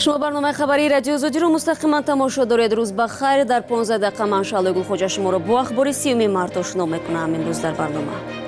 شما برنامه خبری رادیو آزادی رو مستقیما تماشا دارید. روز بخیر. در 15 دقیقه من شعله گلخوجه شما رو با اخبار 30 مارت آشنا میکنم. امروز در برنامه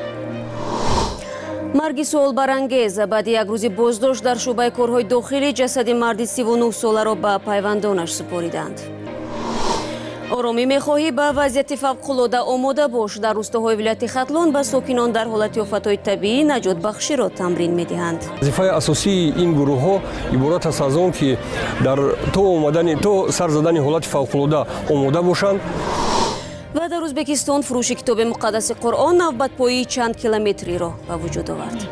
مرگ سوال برانگیز بعد یک روز بازداشت در شعبه کارهای داخلی جسد مرد 39 ساله را به پیوندانش سپاریدند. آرامی میخواهی به وضعیت فوق‌العاده آماده باش. در روستاهای ولایت ختلان به ساکنان در حالت آفت‌های طبیعی نجات بخشی را تمرین میدهند. وظیفه اساسی این گروه ها عبارت است از آن که در تو سر زدن حالت فوق‌العاده آماده باشند. و در ازبکستان فروش کتاب مقدس قرآن نوبت پایی چند کیلومتری را به وجود آورد.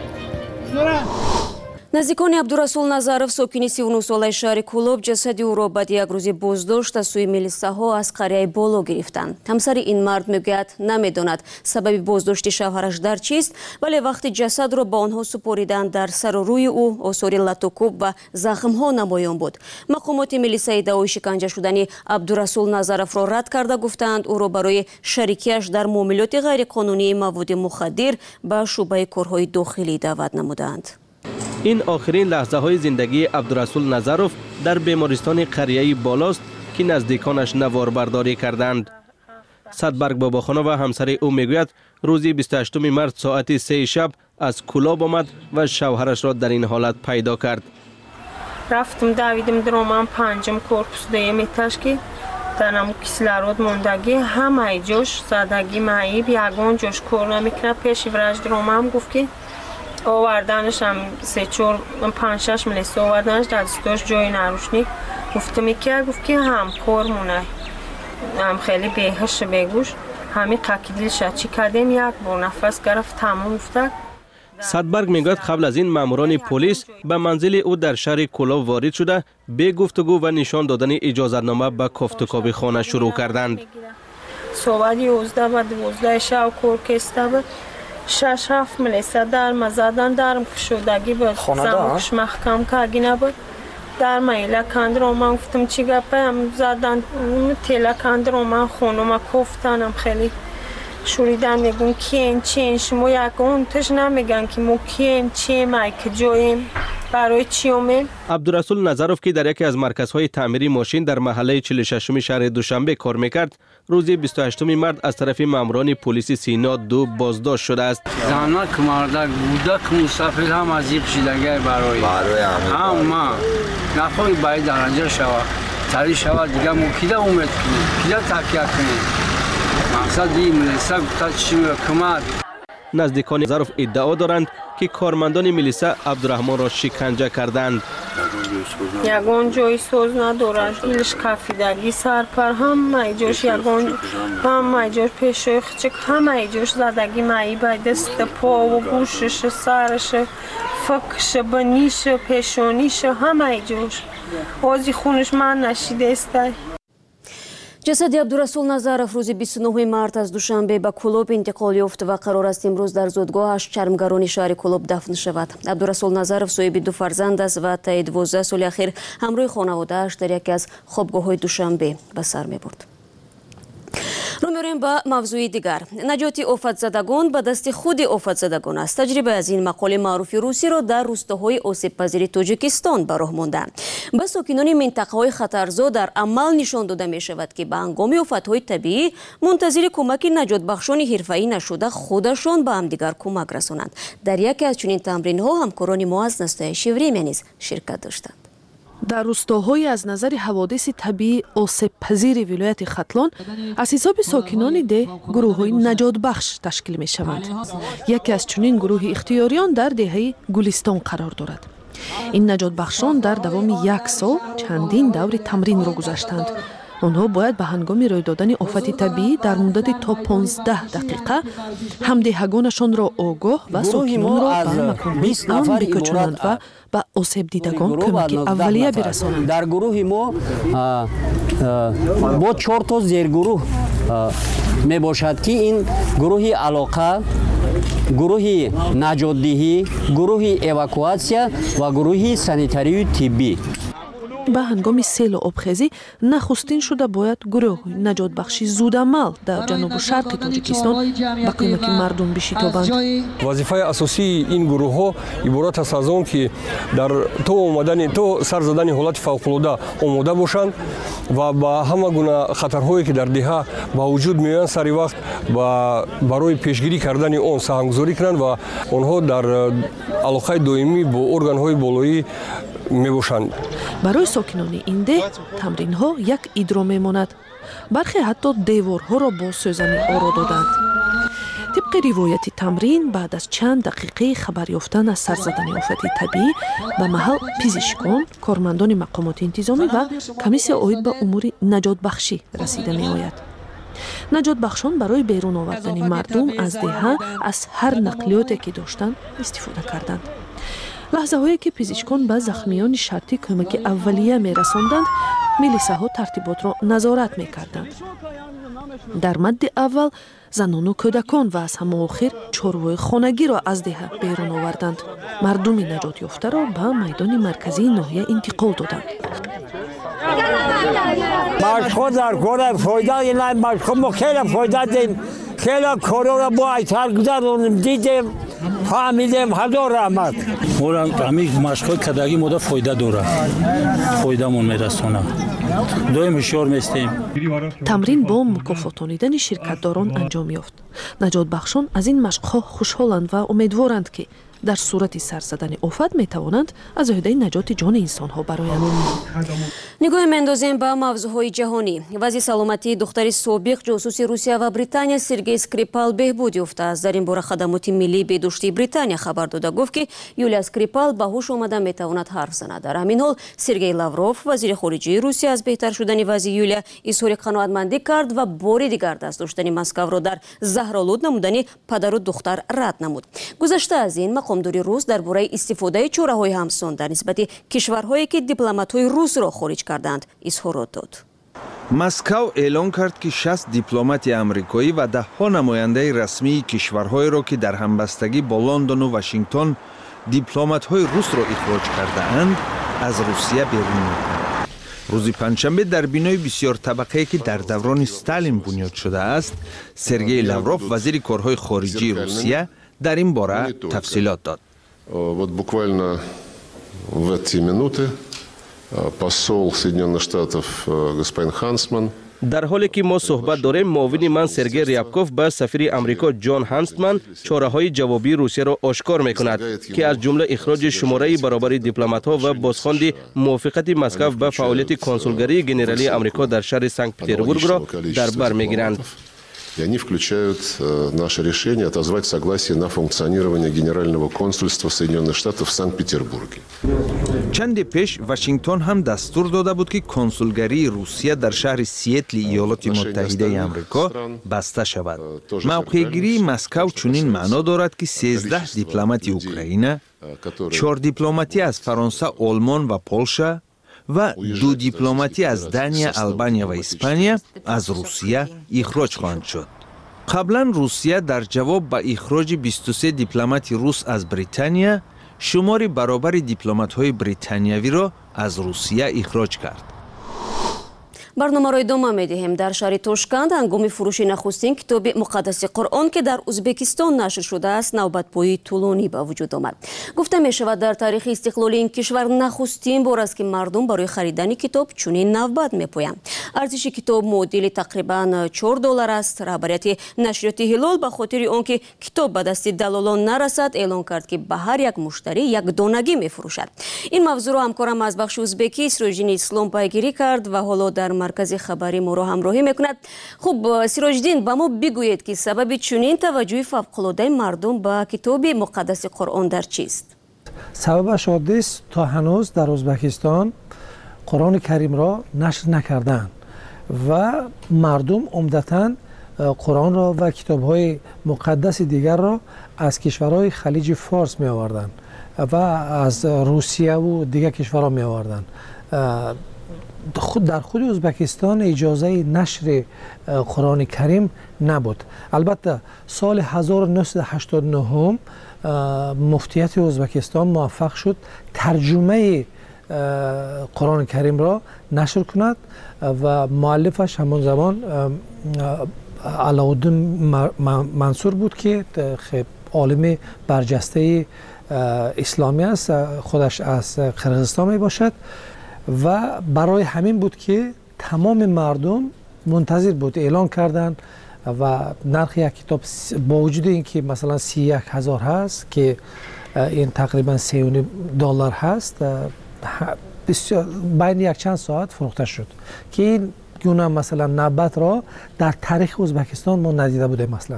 نزدیکان عبدالرسول نظرов ساکن 39 ساله شهر کولوب جسد او را بعد یک روز بازداشت از سوی میلیساها از قریه بالا گرفتند. همسر این مرد میگوید نمیداند سبب بازداشت شوهرش در چیست، ولی وقتی جسد را به آنها سپاریدند در سر و روی او آثار لطوکوب و زخم‌ها نمایان بود. مقامات میلیسای دعوای شکنجه شدن عبدالرسول نظرов را رد کرده گفتند او را برای شریکیش در معاملات غیرقانونی مواد مخدر به شعبه کارهای داخلی دعوت نمودند. این آخرین لحظه های زندگی عبدالرسول نظرов در بیمارستان قریه بالاست که نزدیکانش نواربرداری کردند. صدبرگ باباخانه و همسر او میگوید روزی 28 مارس ساعت 3 شب از کولاب آمد و شوهرش را در این حالت پیدا کرد. رفتم دویدم درام پنجم کورپوس دوم اتاج که درم کیسلارود موندگی همه جوش زدگی معیب یگان جوش کور نمیکنه. پیش ورج درام گفت که آوردنش هم 3-4-5-6 ملیسه آوردنش در دستاش جای نروشنی گفت که هم کار مونه هم خیلی بهش بگوش همین قکیدیل شد چی کردیم یک بار نفس گرفت تمام افتاد. صدبرگ میگوید قبل از این ماموران پلیس به منزل او در شهر کولاب وارد شده به گفتگو و نشان دادن اجازتنامه به کافتکابی خانه شروع کردند. صحبت 11 و 12 شب کار کسته بود 6-7 ملیسه در مزدن درم کشودگی بود زمکش محکم کگی نبود در میله کند رو من گفتم چی گپه هم زدن تیله کند رو من خونم کفتنم خیلی شوریدن میگون کیم چین شما یکون تش نمیگن که مو کیم چیم ای که جویم برای چی اومیم. عبدالرسول نظرов که در یکی از مرکزهای تعمیری ماشین در محله 46 شهر دوشنبه کار میکرد روز 28 مارس از طرف ماموران پلیس سینا 2 بازداشت شده است. زنک مردک بودک مسافر هم عجیب شدگی برای ما نخواهی باید درنجا شود تری شود دیگه مکیده امید کنیم کیده تکیه کنیم مقصد این ملیسه گفته چی کمد. نزدیکان نظرов ادعا دارند که کارمندان میلیسا عبدالرحمن را شکنجه کردند. یگان جای سوز ندارد ایلش کفیدگی سرپر هم ایجاش یگان هم ایجاش پیشوی خچک هم ایجاش زدگی مایی باید دست پا و گوشش سرش فکش بنیش پیشونیش هم ایجاش آزی خونش من نشیده استه. جسد عبدالرسول نظرов روز 29 مارس از دوشنبه به کولوب انتقال یافت و قرار است امروز در زادگاهش چرمگران شهر کولوب دفن شود. عبدالرسول نظرов صاحب 2 فرزند است و طی 12 سال اخیر همراه خانواده‌اش در یکی از خوابگاه‌های دوشنبه به سر می‌برد. رو می‌رویم به موضوع دیگر. نجات آفت‌زدگان به دست خود آفت‌زدگان است. تجربه از این مقاله معروف روسی را در روستاهای آسیب‌پذیر تاجیکستان به راه مانده. به ساکنان منطقه‌های خطرزا در عمل نشان داده می‌شود که به هنگام آفت‌های طبیعی منتظر کمک نجات بخشان حرفه‌ای نشده خودشان به همدیگر کمک رسانند. در یکی از چنین تمرین‌ها همکاران ما از نستایش وریمه نیز شرکت داشتند. در روستاهای از نظر حوادث طبیعی آسیب‌پذیر ولایت ختلان از حساب ساکنان ده گروه‌های نجات بخش تشکیل می‌شوند. یکی از چنین گروه اختیاریان در دهه گلستان قرار دارد. این نجات بخشان در دوام 1 سال چندین دور تمرین را گذاشتند. آنها باید به هنگام روی دادن آفت طبیعی در مدت تا 15 دقیقه همدیهگانشان را آگاه و ساکنان را به مکان‌های امن بکشانند و به آسیب دیدگان کمک اولیه برسانند. در گروه ما با 4 تا زیرگروه می باشد که این گروه علاقه، گروه نجات‌دهی، گروه اواکواسیا و گروه سانیتاری طبی. ба ҳангоми селу обхезӣ нахустин шуда бояд гурӯҳҳои наҷотбахшӣ зудамал дар ҷанубу шарқи тоҷикистон ба кӯмаки мардум бишитобанд. вазифаи асосии ин гурӯҳҳо иборат аст аз он ки дар то сар задани ҳолати фавқулода омода бошанд ва ба ҳама гуна хатарҳое ки дар деҳа ба вуҷуд меоянд сари вақт барои пешгирӣ кардани он саҳмгузорӣ кунанд ва онҳо дар алоқаи доимӣ бо органҳои болоӣ мебошанд. барои сокинони ин деҳ тамринҳо як идро мемонад. бархе ҳатто деворҳоро бо сӯзани оро доданд. тибқи ривояти тамрин баъд аз чанд дақиқаи хабар ёфтан аз сар задани офати табиӣ ба маҳал пизишкон, кормандони мақомоти интизомӣ ва комиссия оид ба умури наҷотбахшӣ расида меояд. наҷотбахшон барои берун овардани мардум аз деҳа аз ҳар нақлиёте ки доштанд истифода карданд. лаҳзаҳое ки пизишкон ба захмиёни шартӣ кӯмаки аввалия мерасонданд, милисаҳо тартиботро назорат мекарданд. дар мадди аввал занону кӯдакон ва аз ҳамаохир чорвои хонагиро аз деҳа берун оварданд. мардуми наҷотёфтаро ба майдони марказии ноҳия интиқол доданд. машқҳо дар кора фоида инай машқҳо мо хеле фоида дем, хеле корора бо айтар гузаронем, дидем, фаҳмидем. ҳазор раҳмат. моро ҳамин машқҳои кадагӣ мода фоида дорад, фоидамон мерасона. доим ҳушёр местем. тамрин бо мукофотонидани ширкатдорон анҷом ёфт. наҷотбахшон аз ин машқҳо хушҳоланд ва умедворанд ки дар сурати сар задани офат метавонанд аз оҳидаи наҷоти ҷони инсонҳо бароянд. нигоҳе меандозем ба мавзӯъҳои ҷаҳонӣ. вазъи саломатии духтари собиқ ҷосуси Русия ва Британия Сергей Скрипал беҳбуд ёфтааст. дар ин бора хадамоти миллии бедуштии Британия хабар дода гуфт ки Юлия Скрипал ба ҳуш омада метавонад ҳарф занад. дар ҳамин ҳол Сергей Лавров, вазири хориҷии Русия, аз беҳтар шудани вазъи Юлия изҳори қаноатмандӣ кард ва бори дигар даст доштани Москваро дар заҳролуд намудани падару духтар рад намуд. гузашта аз ин мақомдори рус дар бораи истифодаи чораҳои ҳамсон дар нисбати кишварҳое ки дипломатҳои русро хориҷ карданд изҳорот дод. Москав эълон кард ки 60 дипломати амрикоӣ ва даҳҳо намояндаи расмии кишварҳоеро ки дар ҳамбастагӣ бо Лондону Вашингтон дипломатҳои русро ихроҷ кардаанд, аз Русия берун мекунад. рӯзи панҷшанбе дар бинои бисёртабақае ки дар даврони Сталин бунёд шудааст, Сергей Лавров, вазири корҳои хориҷии Русия, дар ин бора тафсилот дод. Вот буквально в эти минуты посол Соединенных Штатов господин Хансман. дар ҳоле ки мо суҳбат дорем, муовини ман Сергей Рябков ба сафири Амрико Ҷон Ханстман чораҳои ҷавобии Русияро ошкор мекунад, ки аз ҷумла ихроҷи шумораи баробари дипломатҳо ва бозхонди мувофиқати Москав ба фаъолияти консулгарии генералии Амрико дар шаҳри Санкт-Петербургро дар бар мегиранд. И они включают наше решение отозвать согласие на функционирование Генерального консульства Соединенных Штатов в Санкт-Петербурге. чанде пеш Вашингтон ҳам дастур дода буд ки консулгарии Русия дар шаҳри Сиэтли Иёлоти Муттаҳидаи Амрико баста шавад. мавқеъгирии Москав чунин маъно дорад ки 13 дипломати Украина, 4 дипломатӣ аз Фаронса, Олмон ва Полша ва 2 дипломатӣ аз Дания, Албания ва Испания аз Русия ихроҷ хоҳанд шуд. қаблан Русия дар ҷавоб ба ихроҷи 23 дипломати рус аз Британия, шумори баробари дипломатҳои британиявиро аз Русия ихроҷ кард. барномаро идома медиҳем. дар шаҳри Тошканд ҳангоми фурӯши нахустин китоби муқаддаси Қуръон ки дар Узбекистон нашр шудааст, навбатпоии тӯлонӣ ба вуҷуд омад. гуфта мешавад дар таърихи истиқлоли ин кишвар нахустин бор аст ки мардум барои харидани китоб чунин навбат мепоянд. арзиши китоб муодили тақрибан $4 аст. раҳбарияти нашриёти Ҳилол ба хотири он ки китоб ба дасти далолон нарасад, эълон кард ки ба ҳар як муштарӣ якдонагӣ мефурӯшад. ин мавзӯъро ҳамкорам аз бахши узбекӣ Сироҷдини Ислом пайгирӣ кард ва ҳоло дар маркази хабари моро ҳамроҳӣ мекунад. хуб Сироҷдин, ба мо бигӯед ки сабаби чунин таваҷҷӯҳи фавқулодаи мардум ба китоби муқаддаси Қуръон дар чист? сабабаш оддист. то ҳанӯз дар Узбекистон Қуръони каримро нашр накарданд ва мардум умдатан Қуръонро ва китобҳои муқаддаси дигарро аз кишварҳои халиҷи Форс меоварданд ва аз Русияву дигар кишварҳо меоварданд. дар худи Узбекистон иҷозаи нашри Қуръони карим набуд. албатта соли 1989 муфтияти Узбекистон муваффақ шуд тарҷумаи قرآن کریم را نشر کند و مؤلفش همون زمان علاءالدین منصور بود که عالم برجسته اسلامی است، خودش از قرقیزستان می باشد و برای همین بود که تمام مردم منتظر بود. اعلان کردند و نرخ یک کتاب با وجود اینکه مثلا 31,000 هست که این تقریبا $3.5 هست، بین یک چند ساعت فروخته شد که این گونه مثلا نوبت را در تاریخ ازبکستان ما ندیده بودیم. مثلا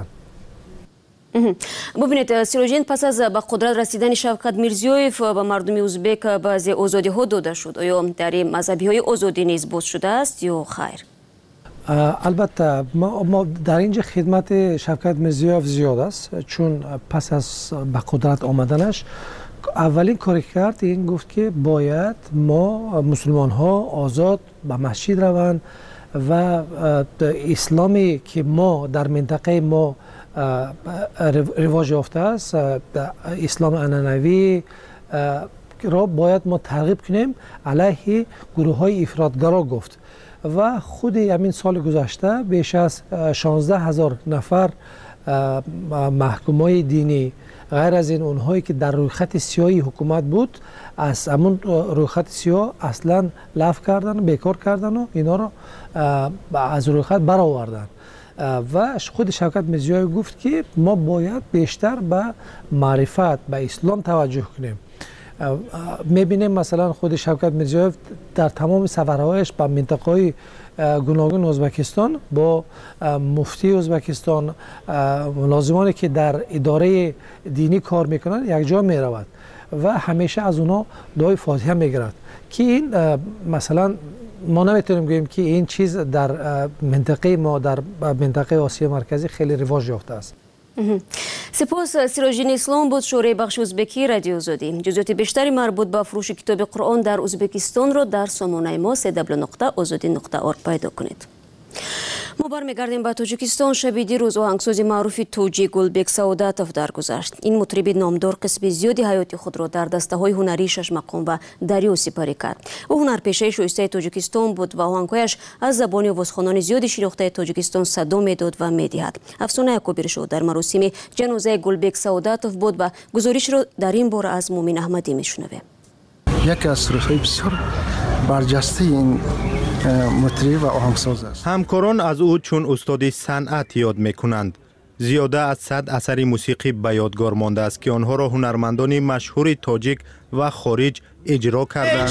ببینید سیروجین، پس از به قدرت رسیدن شوکت میرزیویف به مردم ازبک بعضی آزادی ها داده شد. آیا در مذهبی های آزادی نیز باز شده است یا خیر؟ البته ما در اینجا خدمت شوکت میرزیویف زیاد است، چون پس از به قدرت آمدنش اولین کاری کرد این گفت که باید ما مسلمان ها آزاد به مسجد روند و اسلامی که ما در منطقه ما رواج یافته است، اسلام عنعنوی را باید ما ترغیب کنیم علیه گروه های افراطگرا گفت و خود همین سال گذشته بیش از 16,000 نفر محکومای دینی غیر از این اونهایی که در روی خط سیاهی حکومت بود از همون روی خط سیاه اصلا لغو کردن، بیکار کردن و اینا رو از روی خط برآوردن و خود شوکت میرزیویف گفت که ما باید بیشتر به معرفت به اسلام توجه کنیم. میبینیم مثلا خود شوکت میرزیویف در تمام سفرهایش به منطقه‌های گوناگون ازبکستان با مفتی ازبکستان، ملازمانی که در اداره دینی کار میکنن یک جا میرود و همیشه از اونا دعای فاتحه میگیرد که این مثلا ما نمیتونیم بگیم که این چیز در منطقه ما در منطقه آسیا مرکزی خیلی رواج یافته است. سپاس. سیروجین اسلام بود، شورای بخش ازبکی رادیو آزادی. جزئیات بیشتری مربوط به فروش کتاب قرآن در ازبکستان را در سامانه ما www.azadi.org پیدا کنید. ما برمیگردیم به تاجیکستان. شب دیروز آهنگساز معروف توجی گلبک سعادتوف درگذشت. این مطرب نامدار قسم زیادی حیات خود را در دسته‌های هنری شش مقام و دریا سپری کرد. او هنرپیشه شایسته تاجیکستان بود و آهنگهایش از زبان آوازخوانان زیادی شناخته تاجیکستان صدا میداد و میدهد. افسانه کبیر شو در مراسم جنازه گلبک سعادتوف بود و گزارش را در این باره از مومن احمدی میشنویم. یکی از سرخهای بسیار برجسته این مطرب و آهنگساز است. همکاران از او چون استاد صنعت یاد میکنند. زیاده از 100 اثر موسیقی به یادگار مانده است که آنها را هنرمندان مشهور تاجیک و خارج اجرا کردند.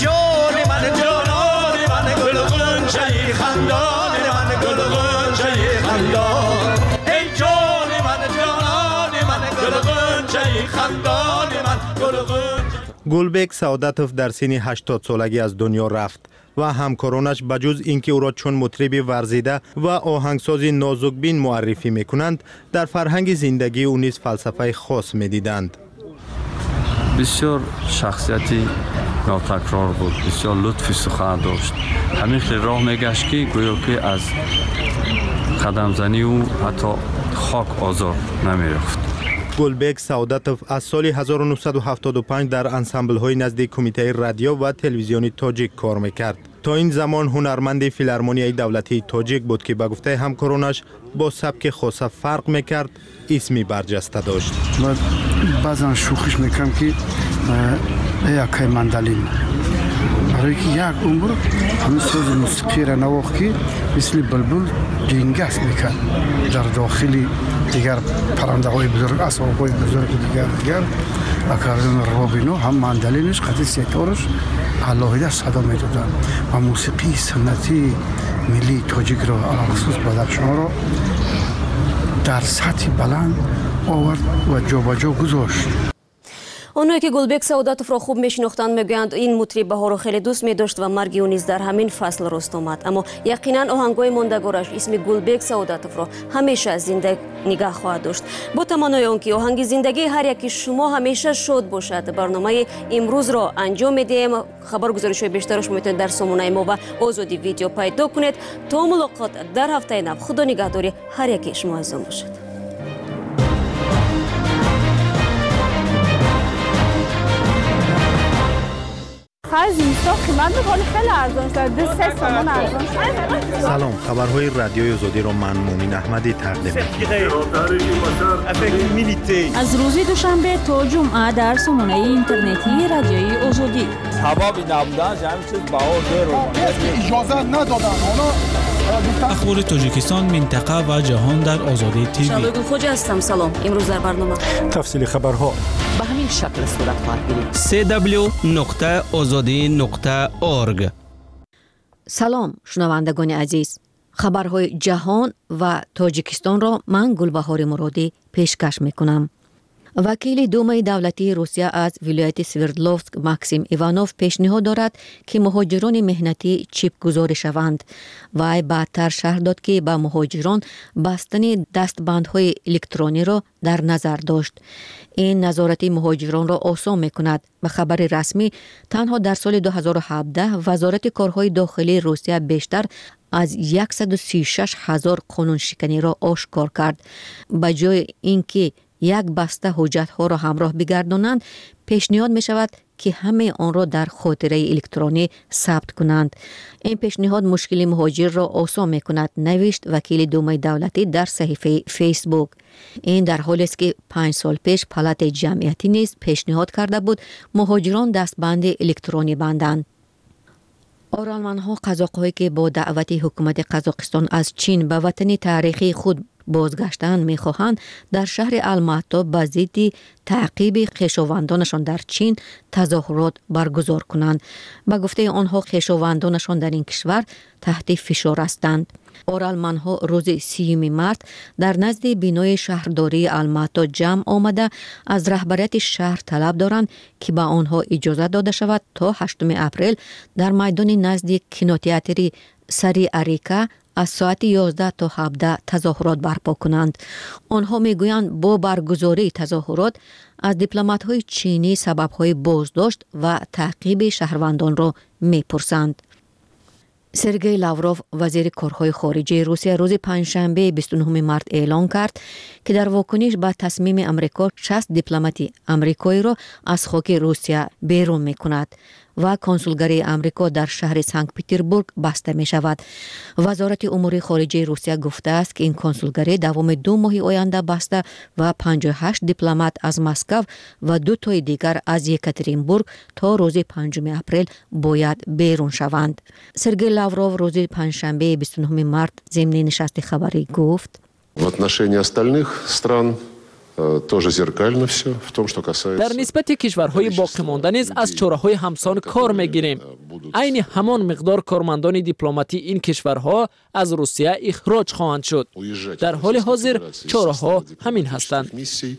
گلبک سعادتوف در سن 80 سالگی از دنیا رفت و همکارانش بجز اینکه او را چون مطرب ورزیده و آهنگساز نازکبین معرفی میکنند، در فرهنگ زندگی او نیز فلسفه خاص میدیدند. بسیار شخصیتی ناتکرار بود، بسیار لطفی سخن داشت. همین خیلی راه میگشت که گویا که از قدم زنی او حتی خاک آزار نمیرفت. گلبک سعادتوف از سال 1975 در انسامبل های نزد کمیته رادیو و تلویزیونی تاجیک کار میکرد. تا این زمان هنرمند فیلارمونیای دولتی تاجیک بود که به گفته همکارانش با سبک خاص فرق میکرد، اسمی برجسته داشت. بعضا شوخیش میکنم که یکی مندلین، برای که یک عمر همین ساز موسیقی را نواخت که مثل بلبل جنگست میکرد در داخلی دیگر پرنده های بزرگ، اسباب های بزرگ دیگر اکاردون رابینو هم مندلینش قطعی سیتارش علاهیده صدا میدادن و موسیقی سنتی ملی تاجیک را علامخصوص بدخشان را در سطح بلند آورد و جا به جا گذاشت. آنهایی که گلبک سعادتوف را خوب میشناختند میگویند این مطرب بها را خیلی دوست می‌داشت و مرگ او نیز در همین فصل راست آمد. اما یقینا آهنگ‌های ماندگارش اسم گلبک سعادتوف را همیشه زنده نگاه خواهد داشت. با تمنای آنکه آهنگ زندگی هر یکی شما همیشه شاد باشد. برنامه امروز را انجام میدیم. خبرگزاری‌های بیشترش میتونید در سامانه ما و آزادی ویدیو پیدا کنید. تا ملاقات در هفته نو. خدا نگهداری هر یکی شما عزیزان باشد. آخر زمستان قیمت ولی خیلی ارزان شده 3 تومان ارزان شده. سلام، خبرهای رادیوی آزادی را من مومین احمدی تقدیم می‌کنم. از روز دوشنبه تا جمعه در سامانه اینترنتی رادیوی آزادی. حبابی نبودن جمع چیز بهار اجازه ندادن. اخبار تاجیکستان، منطقه و جهان در آزادی تیوی. شادو خوجا هستم. سلام. امروز در برنامه تفصیل خبرها به همین شکل صورت خواهد گرفت. www.azadi.org. سلام شنوندگان عزیز. خبرهای جهان و تاجیکستان را من گلبهار مرادی پیشکش میکنم. وکیل دومای دولتی روسیه از ولایت سوردلوفسک ماکسیم ایوانوف پیشنهاد دارد که مهاجران مهنتی چیپ گذاری شوند. وی بعدتر شرح داد که به مهاجران بستن دستبندهای الکترونی را در نظر داشت. این نظارت مهاجران را آسان می‌کند. به خبر رسمی تنها در سال 2017 وزارت کارهای داخلی روسیه بیشتر از 136,000 قانون شکنی را آشکار کرد. به جای اینکه یک بسته حجت‌ها را همراه بگردانند، پیشنهاد می شود که همه آن را در خاطره الکترونی ثبت کنند. این پیشنهاد مشکل مهاجر را آسان می کند، نوشت وکیل دومای دولتی در صحیفه فیسبوک. این در حالی است که 5 سال پیش پالات جمعیتی نیز پیشنهاد کرده بود مهاجران دستبند الکترونی بندند. آرالمان‌ها قزاق‌هایی که با دعوت حکومت قزاقستان از چین به وطن تاریخی خود بازگشتن می‌خواهند در شهر الماتا به ضد تعقیب خویشاوندانشان در چین تظاهرات برگزار کنند. به گفته آنها خویشاوندانشان در این کشور تحت فشار هستند. آرالمان‌ها روز 30 مارس در نزد بینای شهرداری الماتا جمع آمده از رهبریت شهر طلب دارند که به آنها اجازه داده شود تا 8 اپریل در میدان نزد کینوتئاتر سری اریکا از ساعت 11 تا 17 تظاهرات برپا کنند. آنها میگویند با برگزاری تظاهرات از دیپلمات‌های چینی سبب‌های بازداشت و تعقیب شهروندان را میپرسند. سرگئی لاوروف وزیر کارهای خارجه روسیه روز پنجشنبه 29 مارس اعلام کرد که در واکنش به تصمیم امریکا 60 دیپلمات امریکایی را از خاک روسیه بیرون می‌کند و کنسولگری امریکا در شهر سنت پترزبورگ بسته می شود. وزارت امور خارجه روسیه گفته است که این کنسولگری دوام 2 ماه آینده بسته و 58 دیپلمات از مسکو و 2 تای دیگر از یکاترینبورگ تا روز 5 اپریل باید بیرون شوند. سرگئی لاوروف روز پنجشنبه 29 مارس ضمن نشست خبری گفت: В отношении остальных стран тоже зеркально все в том, что касается. در نسبت کشورهای باقی مانده نیز از چاره‌های همسان کار می‌گیریم. عین همان مقدار کارمندان دیپلماتی این کشورها از روسیه اخراج خواهند شد. در حال حاضر چاره‌ها همین هستند.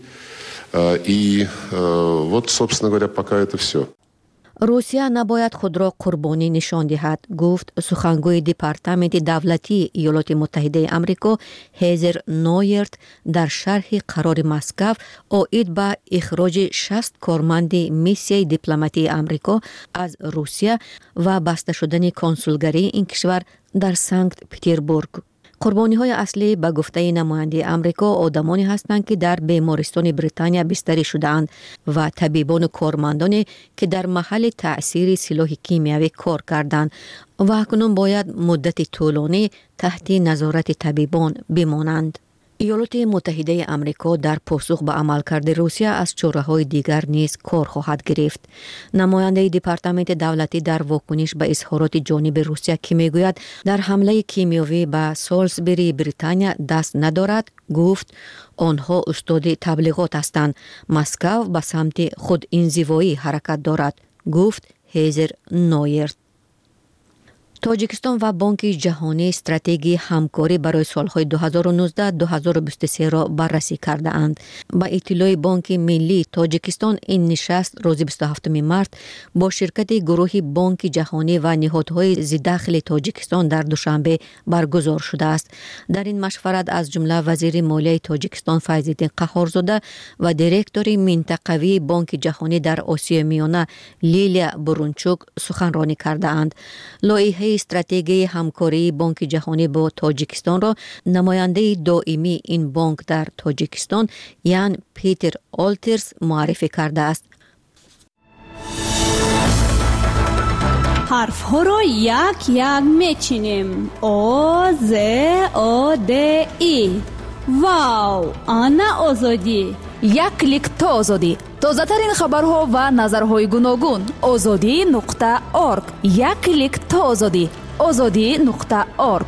И вот, собственно говоря, пока это все. روسیه نباید خود را قربانی نشان دهد، گفت سخنگوی دپارتمنت دولتی ایالات متحده آمریکا هیزر نویرت در شرح قرار مسکو آید به اخراج 60 کارمند میسیای دیپلماتی آمریکا از روسیه و بسته شدن کنسولگری این کشور در سنت پترزبورگ. قربانی‌های اصلی به گفته نماینده آمریکا آدمانی هستند که در بیمارستان بریتانیا بستری شده‌اند و طبیبان و کارمندانی که در محل تأثیر سلاح کیمیایی کار کردند و اکنون باید مدت طولانی تحت نظارت طبیبان بمانند. ایالات متحده آمریکا در پاسخ به عملکرد روسیه از چاره‌های دیگر نیز کار خواهد گرفت. نماینده دپارتمنت دولتی در واکنش به اظهارات جانب روسیه که میگوید در حمله کیمیایی به سالزبری بریتانیا دست ندارد، گفت آنها استاد تبلیغات هستند. مسکو به سمت خود انزوایی حرکت دارد، گفت هیزر نویرت. تاجیکستان و بانک جهانی استراتژی همکاری برای سالهای 2019-2023 را بررسی کرده اند. با اطلاع بانک ملی تاجیکستان این نشست روز 27 مارس با شرکت گروه بانک جهانی و نهادهای زیرداخل تاجیکستان در دوشنبه برگزار شده است. در این مشورت از جمله وزیر مالیه تاجیکستان فیض‌الدین قهارزاده و دیرکتور منطقوی بانک جهانی در آسیا میانه لیلیا برونچوک سخنرانی کرده اند. لایحه استراتژی همکاری بانک جهانی با تاجیکستان را نماینده دائمی این بانک در تاجیکستان یان پیتر آلترز معرفی کرده است. حرف ها را یک یک میچینیم. آ ز آ د ای. واو، آنا آزادی. یک کلیک تا آزادی. تازه ترین خبرها و نظرهای گوناگون. azadi.org. یک کلیک تا آزادی. azadi.org.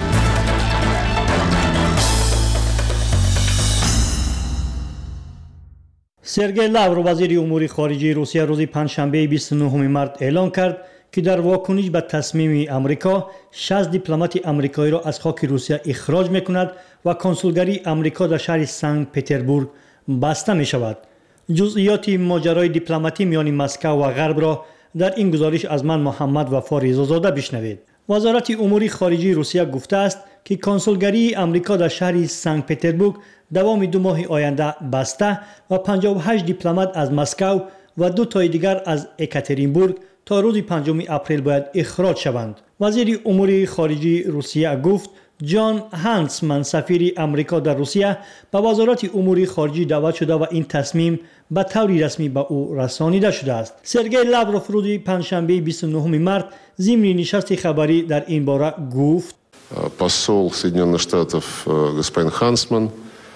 سرگئی لاوروف وزیر امور خارجه روسیه روز پنجشنبه 29 مارس اعلام کرد که در واکنش به تصمیم امریکا 60 دیپلمات آمریکایی را از خاک روسیه اخراج میکند و کنسولگری آمریکا در شهر سنت پترزبورگ بسته می شود. جزئیات ماجرای دیپلماتی میان مسکو و غرب را در این گزارش از من محمد وفا رضازاده بشنوید. وزارت امور خارجه روسیه گفته است که کنسولگری آمریکا در شهر سنت پترزبورگ دوام 2 ماه آینده بسته و 58 دیپلمات از مسکو و 2 تای دیگر از اکاترینبورگ تا روز 5 اپریل باید اخراج شوند. وزیر امور خارجه روسیه گفت جان هانسمن سفیر آمریکا در روسیه به وزارت امور خارجه دعوت شده و این تصمیم به طور رسمی به او رسانیده شده است. سرگئی لاوروف روز پنجشنبه 29 مارس ضمن نشست خبری در این باره گفت посол Соединенных Штатов господин Хансман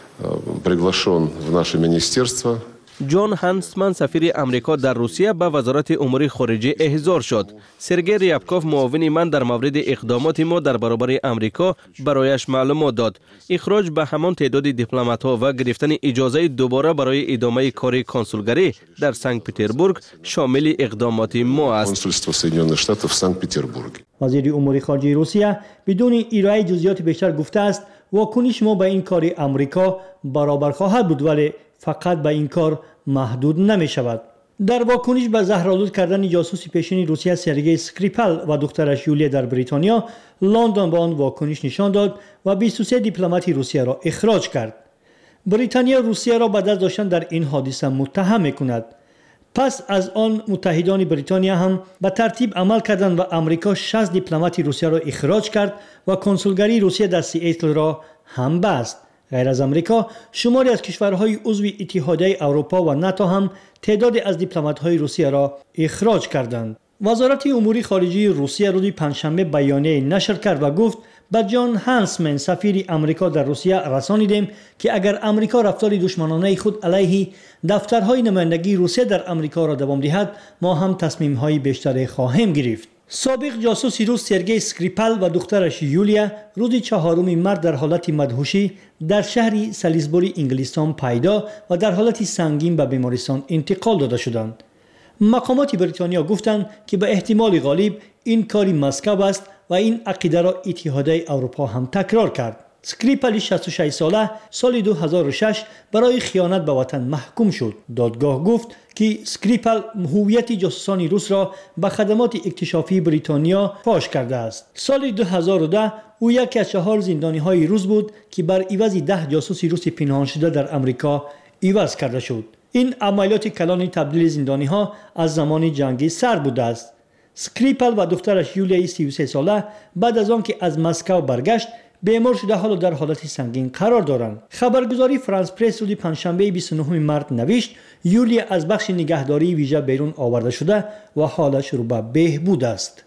приглашен в наше министерство. جان هانسمن سفیر امریکا در روسیه به وزارت امور خارجه احضار شد. سرگئی ریابکوف معاون من در مورد اقدامات ما در برابر امریکا برایش معلومات داد. اخراج به همان تعداد دیپلمات‌ها و گرفتن اجازه دوباره برای ادامه کار کنسولگری در سنت پترزبورگ شامل اقدامات ما است. Консульство Соединенных Штатов в Санкт-Петербурге. وزیر امور خارجه روسیه بدون ارائه جزئیات بیشتر گفته است واکنش ما به این کار امریکا برابر خواهد بود ولی فقط به این کار محدود نمی شود. در واکنش به زهرآلود کردن جاسوس پیشین روسیه سرگئی اسکریپال و دخترش یولیا در بریتانیا، لندن به آن واکنش نشان داد و 23 دیپلمات روسیه را اخراج کرد. بریتانیا روسیه را به دست داشتن در این حادثه متهم می‌کند. پس از آن متحدان بریتانیا هم به ترتیب عمل کردند و امریکا 60 دیپلمات روسیه را اخراج کرد و کنسولگری روسیه در سیاتل را هم بست. غیر از امریکا شماری از کشورهای عضو اتحادیه اروپا و ناتو هم تعدادی از دیپلمات‌های روسیه را اخراج کردند. وزارت امور خارجه روسیه روز پنجشنبه بیانیه نشر کرد و گفت به جان هانسمن سفیر امریکا در روسیه رسانیدیم که اگر امریکا رفتار دشمنانه خود علیه دفترهای نمایندگی روسیه در امریکا را دوام دهد ما هم تصمیم‌های بیشتری خواهیم گرفت. سابق جاسوس روس سرگئی اسکریپال و دخترش یولیا روز 4 مارس در حالت مدهوشی در شهر سالیزبوری انگلستان پیدا و در حالت سنگین به بیمارستان انتقال داده شدند. مقامات بریتانیا گفتند که به احتمال غالب این کاری مسکو است و این عقیده را اتحادیه اروپا هم تکرار کرد. اسکریپال 66 ساله سال 2006 برای خیانت به وطن محکوم شد. دادگاه گفت که اسکریپال هویت جاسوسان روس را به خدمات اکتشافی بریتانیا فاش کرده است. سال 2010 او یکی از 4 زندانی‌های روس بود که بر عوض 10 جاسوس روس پنهان شده در امریکا عوض کرده شد. این عملیات کلان تبدیل زندانی‌ها از زمان جنگ سرد بوده است. اسکریپال و دخترش یولیا 33 ساله بعد از آن که از مسکو برگشت بیمار شده حالا در حالت سنگین قرار دارند. خبرگزاری فرانس پرس روز پنجشنبه 29 مارس نوشت یولیا از بخش نگهداری ویژه بیرون آورده شده و حالش رو به بهبود است.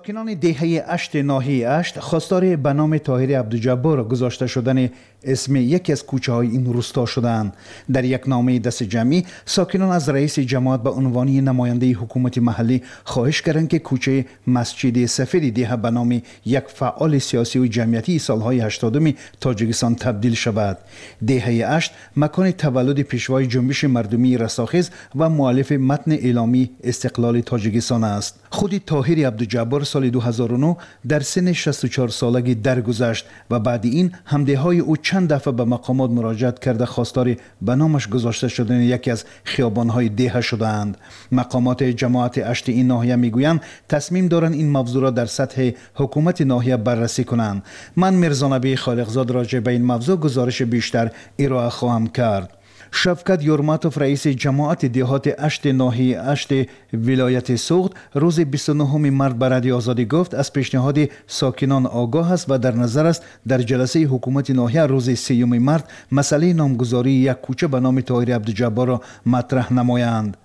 ساکنان دهه اشت ناحیه اشت خواستار به نام طاهر عبدالجبار گذاشته شدن اسم یکی از کوچه های این روستا شدند. در یک نامه دست جمعی ساکنان از رئیس جماعت به عنوان نماینده حکومت محلی خواهش کردند که کوچه مسجد سفید ده به نام یک فعال سیاسی و جمعیتی سالهای 80 تاجیکستان تبدیل شود. دهه اشت مکان تولد پیشوای جنبش مردمی رستاخیز و مؤلف متن اعلامی استقلال تاجیکستان است. خود طاهر عبدالجبار سال 2009 در سن 64 سالگی درگذشت و بعد این همدههای او چند دفعه به مقامات مراجعت کرده خواستار به نامش گذاشته شدن یکی از خیابان‌های دهه شدند. مقامات جماعت اشت این ناحیه میگویند تصمیم دارند این موضوع را در سطح حکومت ناحیه بررسی کنند. من میرزانبی خالقزاد راجع به این موضوع گزارش بیشتر ارائه خواهم کرد. شفقت یورماتوف رئیس جماعت دهات اشت ناحیه اشت ولایت سوخت روز 29 مارس به رادیو آزادی گفت از پیشنهاد ساکنان آگاه است و در نظر است در جلسه حکومت ناحیه روز 3 مارس مسئله نامگذاری یک کوچه به نام طاهر عبدالجبار را مطرح نمایند.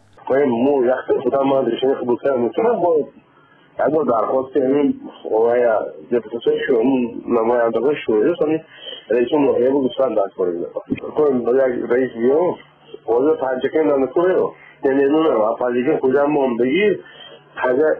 اگر درخواست این آقای دپوتاسیون شما نمایندگان شورای سانی رئیس ناحیه بود دوستان دست کنید. تو رئیس بیو ولی تاجیکن نمی‌کنه. یعنی نمی‌دونم اپالیکن کجا موندگی اگر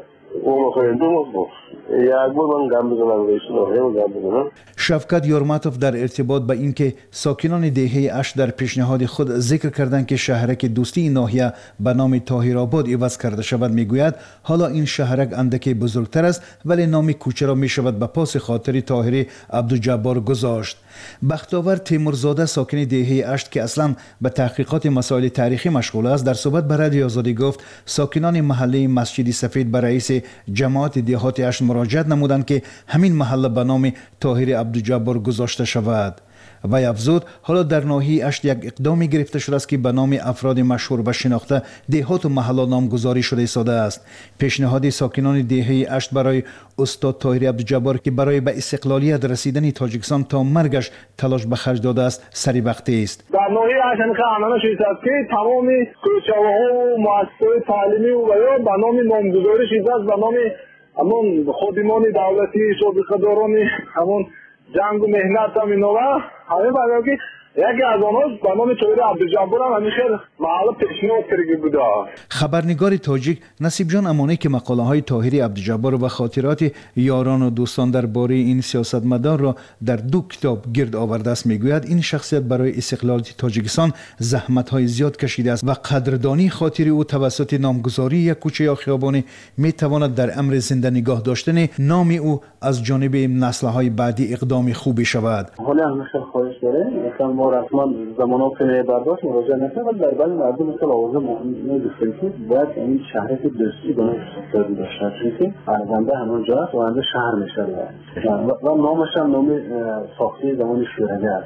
شفقت یورماتوف در ارتباط به اینکه ساکنان دهه اشت در پیشنهاد خود ذکر کردند که شهرک دوستی ناحیه به نام طاهرآباد عوض کرده شود میگوید حالا این شهرک اندکی بزرگتر است ولی نام کوچه را می شود به پاس خاطر طاهر عبدالجبار گذاشت. بختاور تیمورزاده ساکن دهه اشت که اصلا به تحقیقات مسائل تاریخی مشغول است در صحبت به رادیو آزادی گفت ساکنان محله مسجد سفید به رئیس جماعت دهات اشت مراجعت نمودند که همین محله به نام طاهر عبدالجبار گذاشته شود. وی افزود حالا در ناحیه اشت یک اقدامی گرفته شده است که به نام افراد مشهور و شناخته دهات و محلات نامگذاری شده ایستاده است. پیشنهاد ساکنان دهه اشت برای استاد طاهر عبدالجبار که برای به استقلالیت رسیدن تاجیکستان تا مرگش تلاش به خرج داده است سریبخته است. در ناحیه اشت قانون شده است که تمام کوچه‌ها و مؤسسات تعلیمی و به نام نامگذاری شده است به نام همون خادمان دولتی سابقه‌داران همون جنگ و مهنت هم اینا و همه برای که یکی از آنها به نام طاهر عبدالجبار هم همیشه محل پیشنهاد کرده بوده. خبرنگار تاجیک نصیب جان امانی که مقاله های طاهر عبدالجبار و خاطرات یاران و دوستان درباره این سیاستمدار را در 2 کتاب گرد آورده است میگوید این شخصیت برای استقلال تاجیکستان زحمت های زیاد کشیده است و قدردانی خاطر او توسط نامگذاری یک کوچه یا خیابانی میتواند در امر زنده نگاه داشتن نام او از جانب نسل های بعدی اقدام خوبی شود. حالا همیشه خواهش داره ما رسما زمانات کنه برداشت مراجعه نکنه ولی در بین مردم مثل آوازه می‌دونیم که باید این شهرک دوستی بنا ساخته داشته چون فرزنده همان جا است و آینده شهر میشه و نامش هم نام ساخته زمان شوروی است.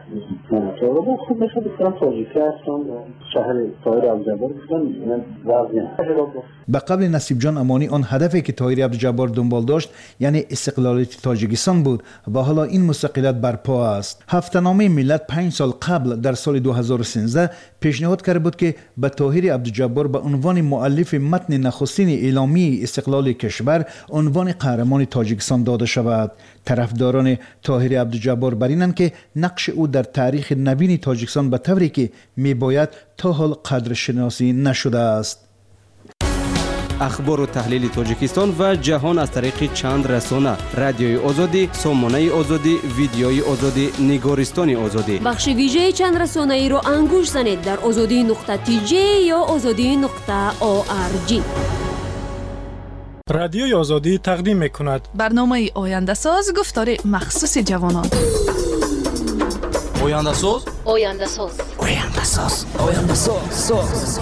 من خوب میشه بکنم تاجیکی هستم شهر طاهر عبدالجبار بودن وضعی. به قبل نصیب جان امانی آن هدفی که طاهر عبدالجبار دنبال داشت یعنی استقلالیت تاجیکستان بود و حالا این مستقلیت برپا است. هفته‌نامه ملت 5 سال قبل در سال 2013 پیشنهاد کرده بود که به طاهر عبدالجبار به عنوان مؤلف متن نخستین اعلامی استقلال کشور عنوان قهرمان تاجیکستان داده شود. طرفداران طاهر عبدالجبار بر اینند که نقش او در تاریخ نوین تاجیکستان به طوری که میباید تا حال قدرشناسی نشده است. اخبار و تحلیل تاجیکستان و جهان از طریق چند رسانه: رادیوی آزادی، سامانه آزادی، ویدیوی آزادی، نگارستان آزادی. بخش ویژه چند رسانه ای رو انگوش زنید در azadi.tj یا azadi.org. رادیوی آزادی تقدیم می‌کند برنامه آینده ساز گفتار مخصوص جوانان. آینده ساز، آینده ساز، آینده ساز، آینده ساز.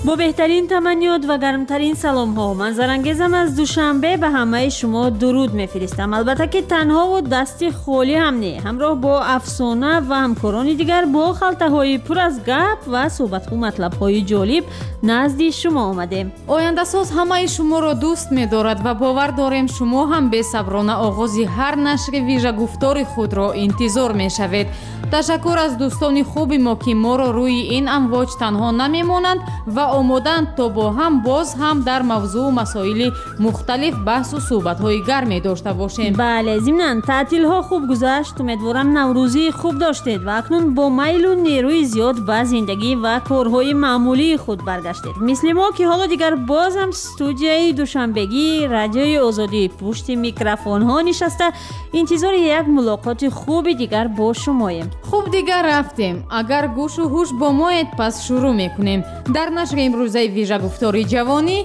با بهترین تمنیات و گرمترین سلام ها من زرنگیزم از دوشنبه به همه شما درود میفرستم. البته که تنها و دستی خالی هم نه، همراه با افسانه و همکاران دیگر با خلطه های پر از گپ و صحبت و مطلب های جالب نزد شما آمدیم. آینده ساز همه شما را دوست می‌دارد و باور داریم شما هم بی‌صبرانه آغاز هر نشر ویژه گفتار خود را انتظار می‌شوید. تشکر از دوستان خوب ما که ما را روی این امواج تنها نمی‌مانند و آمادند تا با هم باز هم در موضوع و مسائل مختلف بحث و صحبت‌های گرمی داشته باشیم. بله، ضمناً تعطیل‌ها خوب گذشت. امیدوارم نوروزی خوب داشتید و اکنون با میل و نیروی زیاد به زندگی و کارهای معمولی خود برگشتید. مثل ما که حالا دیگر باز هم استودیوی دوشنبگی رادیوی آزادی پشت میکروفون‌ها نشسته انتظار یک ملاقات خوب دیگر با شماییم. خوب دیگر رفتیم. اگر گوش و هوش با مایید پس شروع میکنیم. در نشر امروزه ویژه گفتار جوانی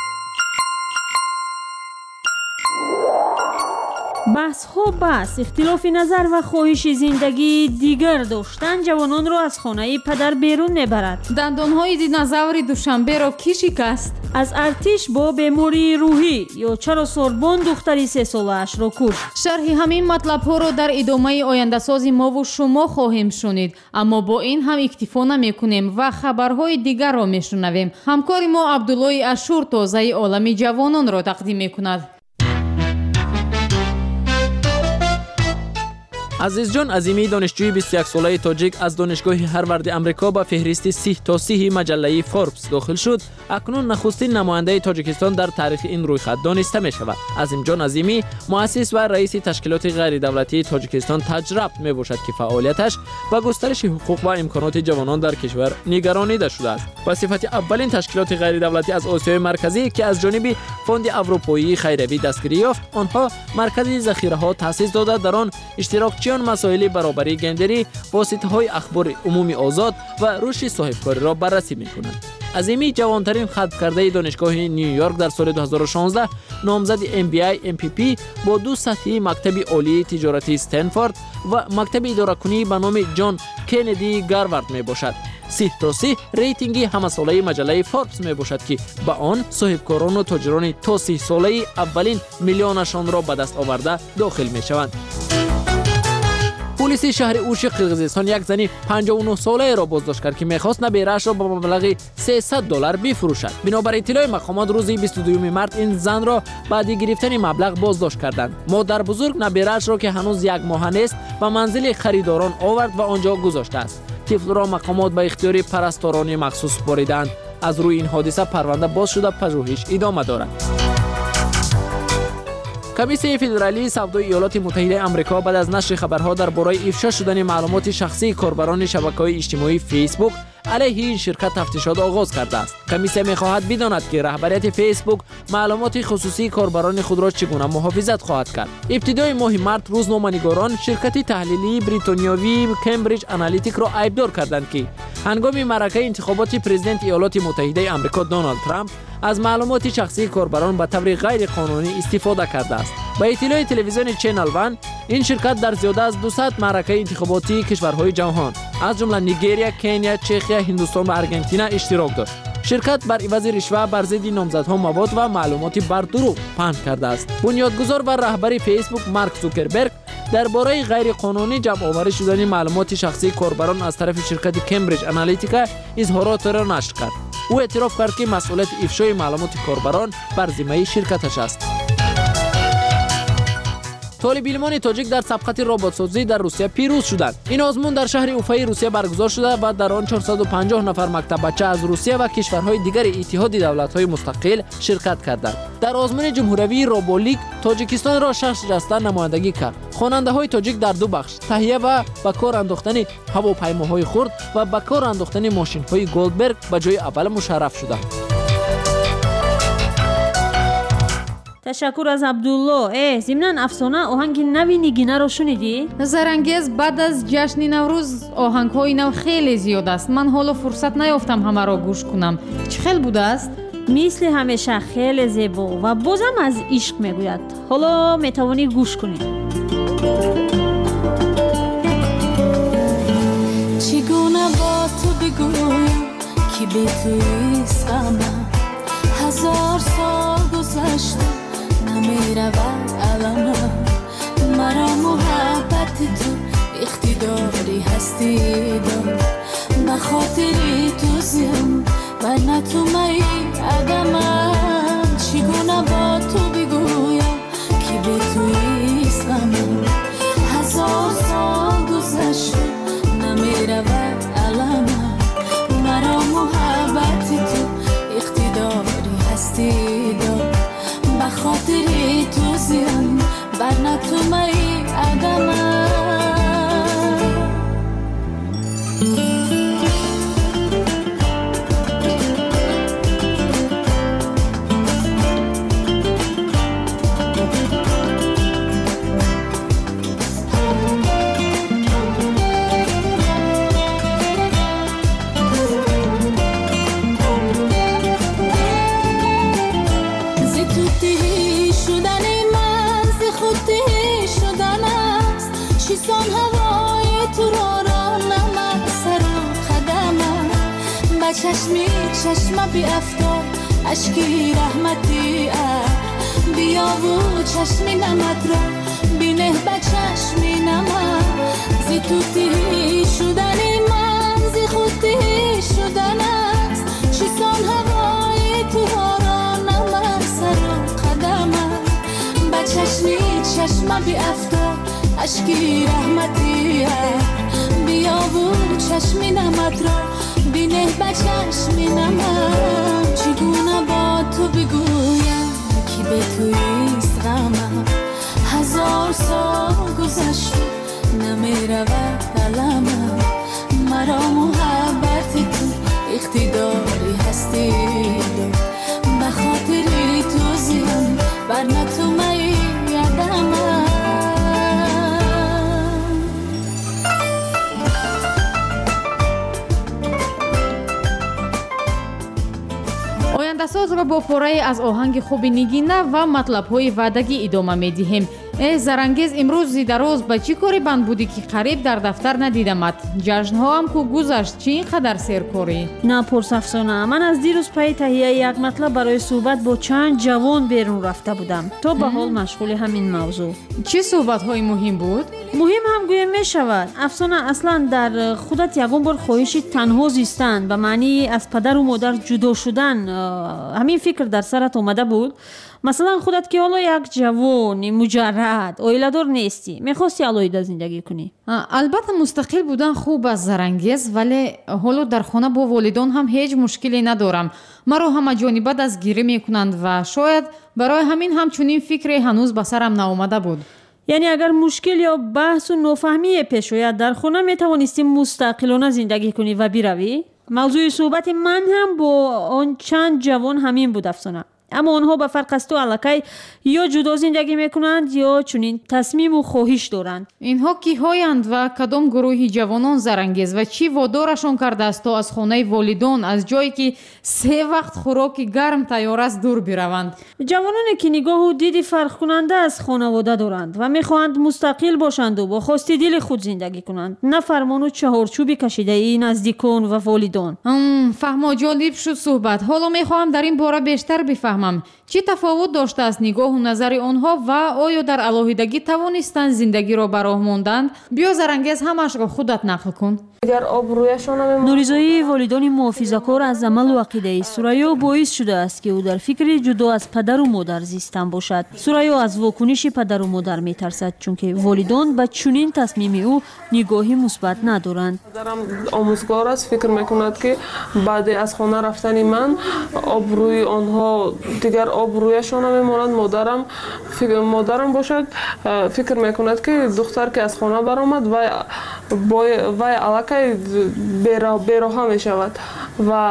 بحث ها بس اختلاف نظر و خواهش زندگی دیگر داشتن جوانان را از خانه پدر بیرون میبرد. دندانهای دینازور دوشنبه را کی شکست؟ از ارتش با بیماری روحی یا چرا سوربن دختری 3 ساله‌اش را کشت. شرح همین مطلب ها را در ادامه آینده سازی ما و شما خواهیم شنید، اما با این هم اکتفا نمی‌کنیم و خبرهای دیگر را میشنویم. همکار ما عبدالله اشور تازه عالم جوانان را تقدیم میکند. عزیز جان عظیمی دانشجوی 21 ساله تاجیک از دانشگاه هاروارد امریکا به فهرست 30 تا 30 مجله فوربس داخل شد. اکنون نخستین نماینده تاجیکستان در تاریخ این رویخط دانسته می شود. عظیم جان عظیمی مؤسس و رئیس تشکیلات غیر دولتی تاجیکستان تجربه می باشد که فعالیتش به گسترش حقوق و امکانات جوانان در کشور نگرانیده شده است. به صفت اولین تشکیلات غیر دولتی از آسیای مرکزی که از جانب فوند اروپایی خیریوی دستگیری یافت، آنها مرکز ذخیره ها تأسیس داده در آن اشتراکچیان مسائل برابری گندری، واسطه‌های اخبار عمومی آزاد و رشد صاحبکاری را بررسی می‌کنند. عظیمی جوانترین ختم کرده دانشگاه نیویورک در سال 2016 نامزد MBA MPP با 2 سطحی مکتب عالی تجارتی استنفورد و مکتب اداره‌کنی به نام جان کندی هاروارد میباشد. 30 تا 30 ریتینگی همه ساله مجله فوربس می باشد که با آن صاحبکاران و تاجران تا 30 ساله اولین میلیونشان را به دست آورده داخل می شوند. پلیس شهر اوش قرقیزستان یک زن 59 ساله را بازداشت کرد که می‌خواست نبیره‌اش را با مبلغ $300 بفروشد. بنابر اطلاع مقامات روز 22 مارس این زن را بعد گرفتن مبلغ بازداشت کردند. مادر بزرگ نبیره‌اش را که هنوز 1 ماه نیست به منزل خریداران آورد و آنجا گذاشته است. طفل را مقامات به اختیار پرستاران مخصوص سپردند. از روی این حادثه پرونده باز شده پژوهش ادامه دارد. کمیسیون فدرالی سودای ایالات متحده آمریکا بعد از نشر خبرها درباره افشا شدن معلومات شخصی کاربران شبکه‌های اجتماعی فیسبوک علیه این شرکت تفتیشات آغاز کرده است. کمیسیون می‌خواهد بداند که رهبریت فیسبوک معلومات خصوصی کاربران خود را چگونه محافظت خواهد کرد. ابتدای ماه مارس روزنامه‌نگاران شرکت تحلیلی بریتانیایی کمبریج آنالیتیک را عیبدار کردند که هنگام معرکه انتخابات پرزیدنت ایالات متحده آمریکا دونالد ترامپ از معلومات شخصی کاربران به طور غیر قانونی استفاده کرده است. با اطلاع تلویزیون چنل 1 این شرکت در زیاده از 200 معرکه انتخاباتی کشورهای جهان از جمله نیگریا، کنیا، چخیا، هندوستان و آرژانتین اشتراک داشت. شرکت بر عوض رشوه بر ضد نامزدها مواد و معلومات بر دروغ پهن کرده است. بنیانگذار و رهبر فیسبوک مارک زوکربرگ درباره غیر قانونی جمع آوری شدن معلومات شخصی کاربران از طرف شرکت کمبریج آنالیتیکا اظهارات را نشر کرد. او اعتراف کرد که مسئولیت افشای معلومات کاربران بر ذمه شرکتش است. طالب علمان تاجیک در سبقت ربات‌سازی در روسیه پیروز شدند. این آزمون در شهر اوفای روسیه برگزار شده و در آن 450 نفر مکتب بچه از روسیه و کشورهای دیگر اتحاد دولت‌های مستقل شرکت کردند. در آزمون جمهوری رابولیک تاجیکستان را 6 جسته نمایندگی کرد. خواننده‌های تاجیک در 2 بخش تهیه و به کار انداختن هواپیماهای خرد و به کار انداختن ماشین‌های گولدبرگ به جای اول مشرف شدند. تشکر از عبدالله. ضمناً افسانه آهنگ نوی نگینه رو شنیدی؟ زرنگیز بعد از جشن نوروز آهنگ‌های نو خیلی زیاد است. من حالا فرصت نیافتم همه را گوش کنم. چه خیلی بوده است؟ مثل همیشه خیلی زیبا و بازم از عشق میگوید. حالا میتوانی گوش کنی. چگونه با تو بگویم کی به توی غمم هزار سال گذشته نمیرود علمم مرا محبت تو اقتداری هستی دار بخاطری تو زیم و نه تو می عدمم چگونه با تو بگویم که به توی غمم هزار سال گذشته نمیرود علمم مرا محبت تو اقتداری هستی دار بخاطری تو زیم و نه تو می عدمم چشم بی افتاد اشکی رحمتی بیا و چشمی نمت را بینه با چشمی نمت زی توتی شدنی من زی خودتی شدن است چیزان هوای تو ها را نمت سر قدمت با چشم بی افتاد اشکی رحمتی بیا و چشمی نمت را بینه با چشمی نمم چگونه با تو بگویم که به توی غمم هزار سال گذشته نمیرود علمم مرا محبت تو اقتداری هستی بخاطری تو زیم ورنه تو می عدمم ояндасозро бо пораи аз оҳанги хуби нигина ва матлабҳои ваъдагӣ идома медиҳем. Зарангез имрӯз зидароз ба чӣ кори банд будӣ ки қариб дар дафтар надидамат? Ҷашнҳоам ку гузашт, чӣ ин қадар серкорӣ? Напурс Афсона, ман аз дирӯз пайи таҳияи як матлаб барои суҳбат бо чанд ҷавон берун рафта будам. То ба ҳол машғули ҳамин мавзӯъ. Чӣ суҳбатҳои муҳим буд? Муҳим ҳам гӯем мешавад. Афсона, аслан дар худат ягон бор хоҳиши танҳо зистан ба маънии аз падару модар ҷудо шудан ҳамин фикр дар сарат омада буд? Масалан, худат ки ҳоло як ҷавони муҷаррад, оиладор нестӣ, мехости алоҳида зиндагӣ кунӣ? Албатта мустақил будан хуб аст Зарангез, вале ҳоло дар хона бо волидон ҳам ҳеҷ мушкиле надорам. Маро ҳамаҷониба дастгирӣ мекунанд ва шояд барои ҳамин ҳамчунин фикре ҳанӯз ба сарам наомада буд. яъне агар мушкил ё баҳсу нофаҳмие пеш ояд дар хона метавонистӣ мустақилона зиндагӣ кунӣ ва биравӣ? мавзӯи суҳбати ман ҳам бо он чанд ҷавон ҳамин буд Афсона. аммо онҳо ба фарқ аз ту аллакай ё ҷудо зиндагӣ мекунанд ё чунин тасмиму хоҳиш доранд. Инҳо киҳоянд ва кадом гурӯҳи ҷавонон Зарангез ва чӣ водорашон кардааст то аз хонаи волидон, аз ҷое ки 3 вақт хӯроки гарм тайёр аст дур бираванд? ҷавононе ки нигоҳу диди фарқкунанда аз хонавода доранд ва мехоҳанд мустақил бошанду бо хости дили худ зиндагӣ кунанд, на фармону чаҳорчӯби кашидаи наздикон ва волидон. Фаҳмо, ҷолиб шуд суҳбат. ҳоло мехоҳам дар ин бора бештар бифаҳмам. Чӣ тафовут доштааст нигоҳу назари онҳо ва оё дар алоҳидагӣ тавонистанд зиндагиро ба роҳ монданд? Биё Зарангез, ҳамаашро худат нақл кун. норизоии волидони муҳофизакор аз амалу ақидаи Сурайё боис шудааст ки ӯ дар фикри ҷудо аз падару модар зистан бошад. Сурайё аз вокуниши падару модар метарсад, чунки волидон ба чунин тасмими ӯ нигоҳи мусбат надоранд. Мадарам омӯзгор аст, фикр мекунад ки баъди аз хона рафтани ман обрӯи онҳо дигар обрӯяшон намемонад. Модарам бошад фикр мекунад ки духтар ки аз хона баромад вай аллакай бероҳа мешавад ва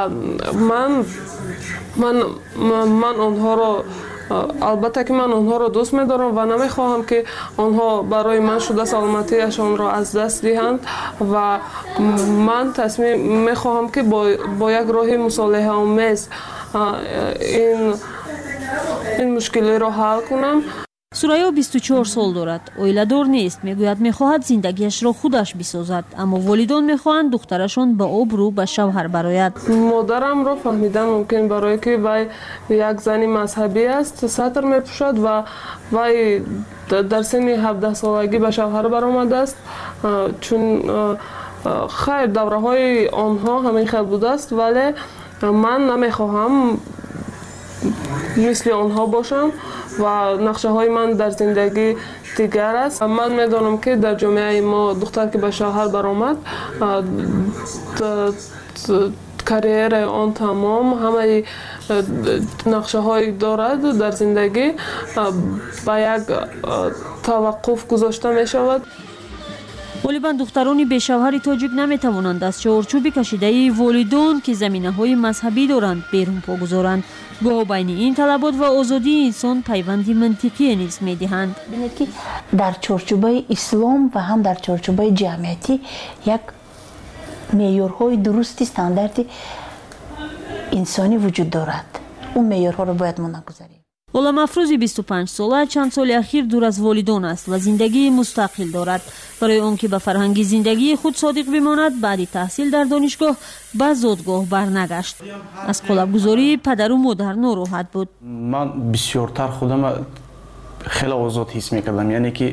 ман онҳоро албатта ки ман онҳоро дӯст медорам ва намехоҳам ки онҳо барои ман шуда саломатиашонро аз даст диҳанд ва ман тасмим мехоҳам ки бо як роҳи мусолиҳаомез ин мушкилиро ҳал кунам. سوریا 24 سال دارد. اویلادور نیست. میگوید میخواهد زندگیش را خودش بسازد، اما والدان میخواهند دخترشان به آبرو به شوهر برآید. مادرم را فهمیدم ممکن برای که وی یک زنی مذهبی است سطر میپوشد و وی در سن 17 سالگی به شوهر برآمده است، چون خیر دوره های آنها همین خیلی بوده است، ولی من نمیخواهم مثل آنها باشم و نقشه های من در زندگی دیگر است. من میدانم که در جامعه ما دختر که به شوهر برآمد کریر آن تمام همه نقشه های دارد در زندگی با یک توقف گذاشته می شود. غالباً دختران بیشوهر تاجیک نمیتوانند از چارچوب کشیده والدان که زمینه های مذهبی دارند بیرون پا گذارند. گاه بین این طلبات و آزادی انسان پیوندی منطقی نیز میدهند. ببینید که در چارچوب اسلام و هم در چارچوب جمعیتی یک معیارهای درستی استانداردی انسانی وجود دارد. اون معیارها رو باید ما نگذاریم. غلام افروزی 25 ساله چند سال اخیر دور از والدان است و زندگی مستقل دارد. برای آنکه به فرهنگ زندگی خود صادق بماند، بعد تحصیل در دانشگاه به زادگاه برنگشت. از قلب‌گذاری پدر و مادر ناراحت بود. من بسیارتر خودم خیلی آزاد حس میکردم، یعنی که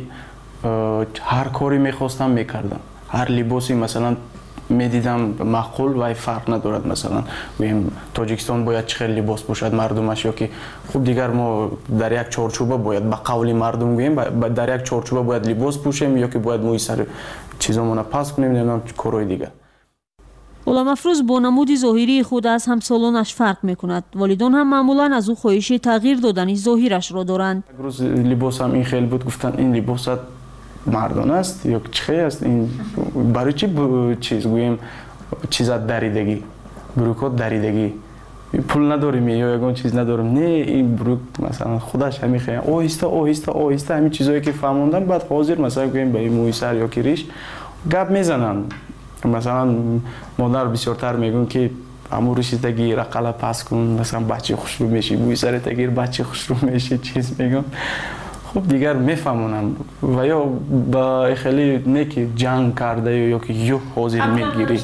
هر کاری میخواستم میکردم. هر لباسی مثلا میدیدم معقول و فرق ندارد، مثلا گویم تاجیکستان باید چه لباس باشد مردمش، یا که خب دیگر ما در یک چارچوبه باید به قول مردم گویم در یک چارچوبه باید لباس پوشیم یا که باید موی سر چیزامون پاس کنیم، نمیدونم کارهای دیگر. غلام افروز با نمود ظاهری خود از همسالانش فرق میکند. والدان هم معمولا از او خواهش تغییر دادن ظاهرش را دارند. روز لباس هم این خیلی بود، گفتن این لباس مردان است یا چه است، این برای چی چیز گویم چیزات دریدگی بروکات دریدگی پول نداریم یا یگان چیز ندارم، نه این بروک مثلا خودش همین خیلی آهسته آهسته آهسته همین چیزایی که فهموندن بعد حاضر مثلا گویم به موی سر یا کریش گپ میزنن. مثلا مادر بسیارتر میگن که امو رسیدگی رقلا پس کن، مثلا بچه خوشرو میشی، موی سر تگیر بچه خوشرو میشی چیز میگن. خب دیگر میفهمونم و یا با خیلی نه که جنگ کرده یا که یو حاضر میگیری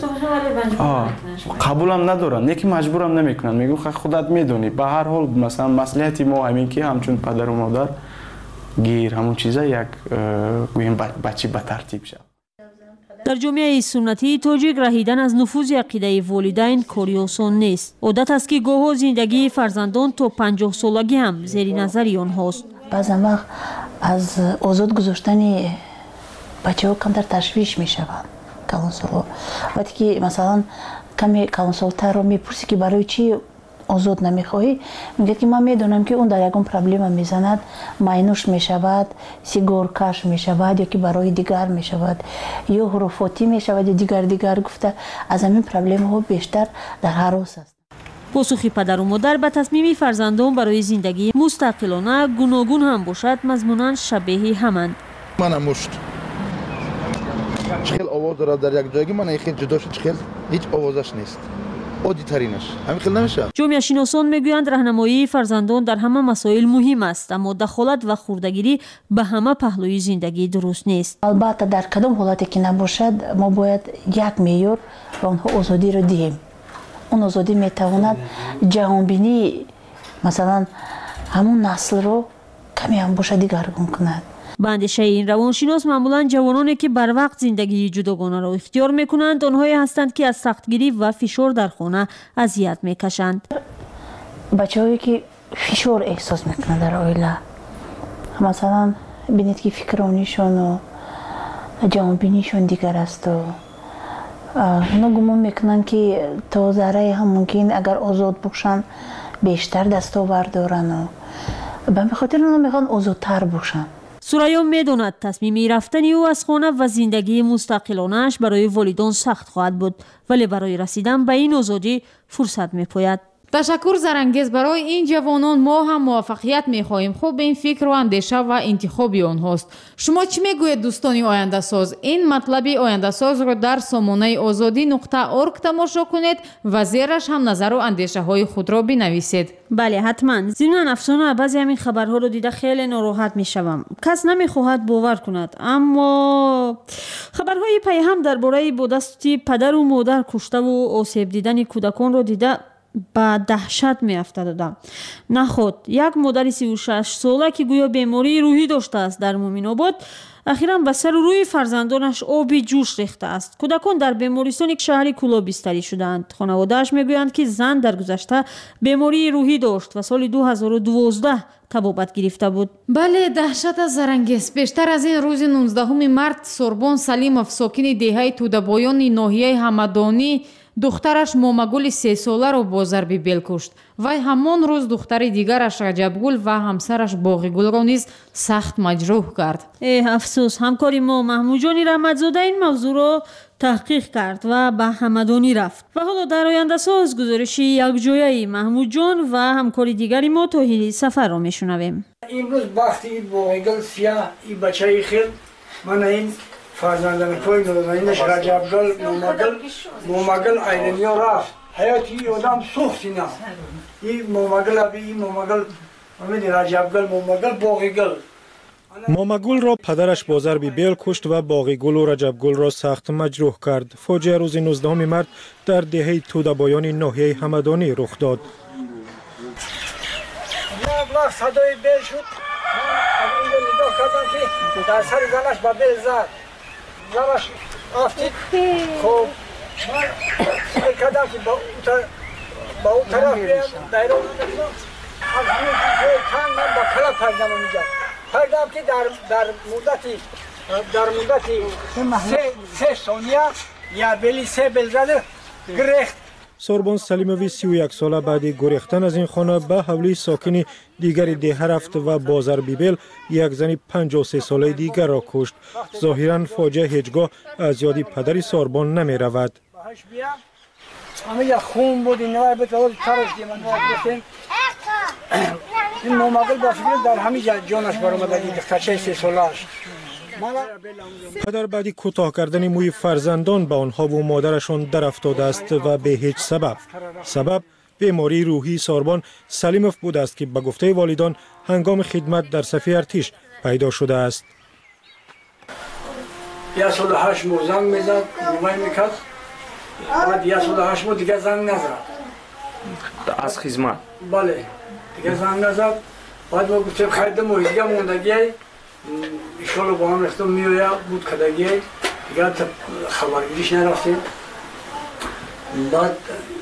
قبولم ندارن، نه که مجبورم نمیکنن، میگن خودت میدونی. به هر حال مثلا مصلحت ما همین که همچون پدر و مادر گیر همون چیزا یک گویم بچه به ترتیب شد. در جامعه سنتی تاجیک رهیدن از نفوذ عقیده والدین کاری آسان نیست. عادت است که گاه‌ها زندگی فرزندان تا 50 سالگی هم زیر نظر آنهاست. بعضی وقت از آزاد گذاشتن بچه‌ها کمتر تشویش میشوند. کلانسال‌ها وقتی که مثلا کمی کلانسال‌تر رو میپرسی که برای چی آزاد نمیخواهی، میگه که من میدونم که اون در یکم پرابلم میزند، ماینوش میشود، سیگار کش میشود یا که برای دیگر میشود یا حروفاتی میشود یا دیگر گفته از همین پرابلم ها بیشتر در هراس است. پاسخی پدر و مادر به تصمیم فرزندان برای زندگی مستقلانه گوناگون هم باشد مضمونا شبیه همند. منم مشت چخیل آواز دارد در یک جایی، من خیلی جدا شد، چخیل هیچ آوازش نیست، عادی ترینش همین خیلی نمیشه. جامعه شناسان میگویند راهنمایی فرزندان در همه مسائل مهم است، اما دخالت و خوردگیری به همه پهلوی زندگی درست نیست. البته در کدام حالتی که نباشد ما باید یک معیار به آنها آزادی را دهیم. اون آزادی میتواند جهانبینی مثلا همون نسل رو کمی هم باشه دیگرگون کند. به اندیشه این روانشناس معمولا جوانانی که بر وقت زندگی جداگانه را اختیار میکنند آنهایی هستند که از سختگیری و فشار در خانه اذیت میکشند. بچه‌هایی که فشار احساس میکنند در عائله، مثلا ببینید که فکرانیشون و جهانبینیشون دیگر است و اونا گمان میکنن که تا ذره هم ممکن اگر آزاد باشن بیشتر دستاورد دارن و به خاطر اونا میخوان آزادتر باشن. سوریا میداند تصمیم رفتن او از خانه و زندگی مستقلانش برای والدان سخت خواهد بود، ولی برای رسیدن به این آزادی فرصت میپاید. ташаккур зарангез. барои ин ҷавонон мо ҳам муваффақият мехоҳем. хуб ин фикру андеша ва интихоби онҳост. шумо чӣ мегӯед дӯстони ояндасоз? ин матлаби ояндасозро дар сомонаи озодӣ.орг тамошо кунед ва зераш ҳам назару андешаҳои худро бинависед. бале ҳатман. зимнан афсона баъзе ҳамин хабарҳоро дида хеле нороҳат мешавам. кас намехоҳад бовар кунад, аммо хабарҳои пайҳам дар бораи бо дасти падару модар куштаву осеб дидани кӯдаконро дида ба даҳшат меафтадодам. наход як модари 36 сола ки гӯё бемории рӯҳӣ доштааст дар Муъминобод ахиран ба сару рӯи фарзандонаш оби ҷӯш рехтааст. кӯдакон дар бемористони шаҳри Кӯлоб бистарӣ шудаанд. хонаводааш мегӯянд ки зан дар гузашта бемории рӯҳӣ дошт ва соли 2012 табобат гирифта буд. бале, даҳшата зарангез. бештар аз ин рӯзи 19 март Сорбон Салимов, сокини деҳаи Тӯдабоёни ноҳияи Ҳамадонӣ, духтараш Момагули 3 соларо бо зарби бел кушт. вай ҳамон рӯз духтари дигараш Раҷабгул ва ҳамсараш Боғигулро низ сахт маҷрӯҳ кард. афсӯс, ҳамкори мо Маҳмуҷони Раҳматзода ин мавзӯъро таҳқиқ кард ва ба Ҳамадонӣ рафт. ва ҳоло дар ояндасоз гузориши якҷояи Маҳмуҷон ва ҳамкори дигари мо Тоҳири Сафарро мешунавем. имрӯз бахти Боғигул сия и бачаи хел мана ин фарзандонакои нозанинаш Раҷабгул Момагул айдамиё рафт. ҳаёти одам сӯхт ина. И Момагул аби Момагул амини Раҷабгул Момагул Боғигул. момагулро падараш бо зарби бел кушт ва боғигулу раҷабгулро сахт маҷрӯҳ кард. фоҷиа рӯзи 19 март дар деҳаи Тӯдабоёни ноҳияи Ҳамадонӣ рух дод. як вақт садои бел шуд. аз инҷо нигоҳ кардам ки дар сари занаш ба бел зад. занаш афтид. хоб ман фикр кардам ки ба ӯ тараф биям дайрон намекунам. аз ҳамин ҷои танг ман ба кала пайдам меҷам. пайдам ки дар муддати 3 сония я бели 3 бел зада гирехт. Сорбон Салимови 31 сола баъди гурехтан аз ин хона ба ҳавлии сокини дигари деҳа рафт ва бо зарби бел як зани 53 солаи дигарро кушт. зоҳиран фоҷиа ҳеҷ гоҳ аз ёди падари Сорбон намеравад. ҳамиҷа хун буд инвай буд тарш диманвай гуфтем ин Момагул ба фикр дар ҳамиҷа ҷонаш баромадаги духтарчаи 3 солааш. падар баъди кӯтоҳ кардани мӯи фарзандон ба онҳову модарашон дарафтодааст ва бе ҳеҷ сабаб бемории рӯҳии Сорбон Салимов будааст ки ба гуфтаи волидон ҳангоми хидмат дар сафи артиш пайдо шудааст. 1 соли 8 моҳ занг мезад, номай мекард. баъд 1 соли 8 моҳ дигар занг назад. аз хизмат. бале, дигар занг назад. баъд мо гуфтем хайр 2 моҳи дигар мондагиай. иншоалло бо ҳам рехтон меоя буд кадагиай. дигар хабаргириш нарафтем. баъд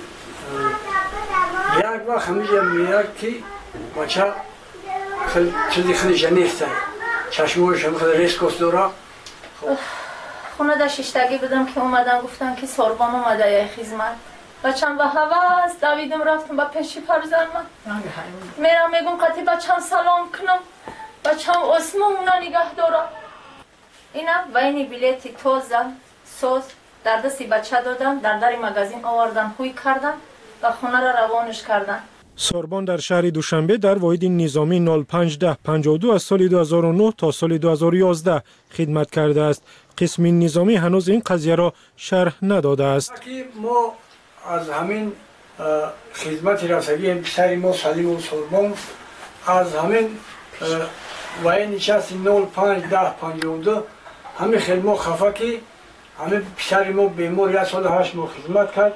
як вақт ҳамиҷа меяд ки бача чизи хеле жанехтай. чашмоиш ҳам хеле резкост дора. خونه در ششتگی بودم که اومدن گفتن که ساربان اومده یه خدمت. بچم به هواس دویدم رفتم با پیشی فرزند من. میرم میگم قطعی بچم سلام کنم. بچم اسم اونا نگاه دارم. اینا و اینی بلیتی توزن سوز در دستی بچه دادن در دری مغازین آوردن خوی کردن و خونه را روانش کردن. سوربان در شهر دوشنبه در واحد نظامی 05-10-52 از سال 2009 تا سال 2011 خدمت کرده است. قسم نظامی هنوز این قضیه را شرح نداده است. ما از همین خدمت رفتگی پسر ما سلیم و سوربان از همین وای نشست 05-10-52 همین خیلی ما خفه که همین پسر ما بیمار 1 سال 8 ماه خدمت کرد.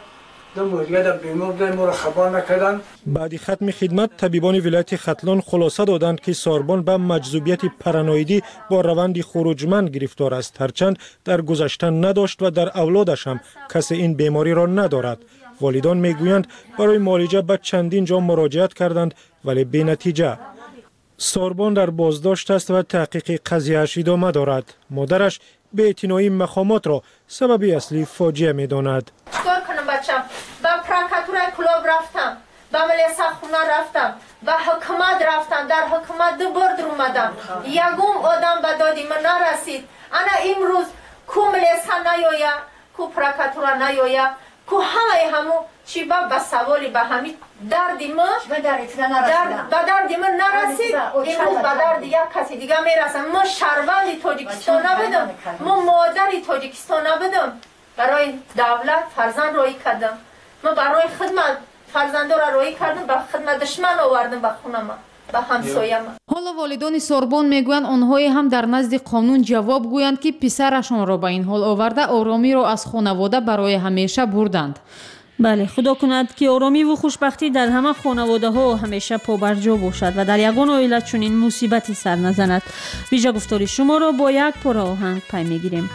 بعد ختم خدمت طبیبان ولایت ختلان خلاصه دادند که ساربان به مجذوبیت پارانویدی با روند خروجمند گرفتار است، هرچند در گذشته نداشت و در اولادش هم کسی این بیماری را ندارد. والدان میگویند برای معالجه به چندین جا مراجعت کردند ولی بی نتیجه. ساربان در بازداشت است و تحقیق قضیه‌اش ادامه دارد. مادرش بی‌اعتنایی مقامات را سبب اصلی فاجعه می‌داند. چیکار کنم بچم؟ با پروکاتورای کلوب رفتم، با ملیسا خونه رفتم، با حکومت رفتم، در حکومت 2 بار در اومدم. یگم آدم به دادی من نرسید. انا امروز کو ملیسا نیایا، کو پروکاتورا نیایا، کو همه همو چی با سوالی به همین دردی ما به دردی ما نرسید امروز به درد یک کسی دیگه میرسن. ما شهروند تاجیکستان نبودم، ما مادر تاجیکستان نبودم، برای دولت فرزند روی کردم، ما برای خدمت فرزندا را روی کردم، به خدمت دشمن آوردم به خونه ما، به همسایه ما. حالا والدان سوربن میگویند آنها هم در نزد قانون جواب گویند که پسرشان را به این حال آورده آرامی را از خانواده برای همیشه بردند. بله، خدا کند که آرامی و خوشبختی در همه خانواده ها همیشه پابرجا باشد و در یگان عائله چنین مصیبتی سر نزند. ویژه گفتار شما را با یک پاره آهنگ پی میگیریم.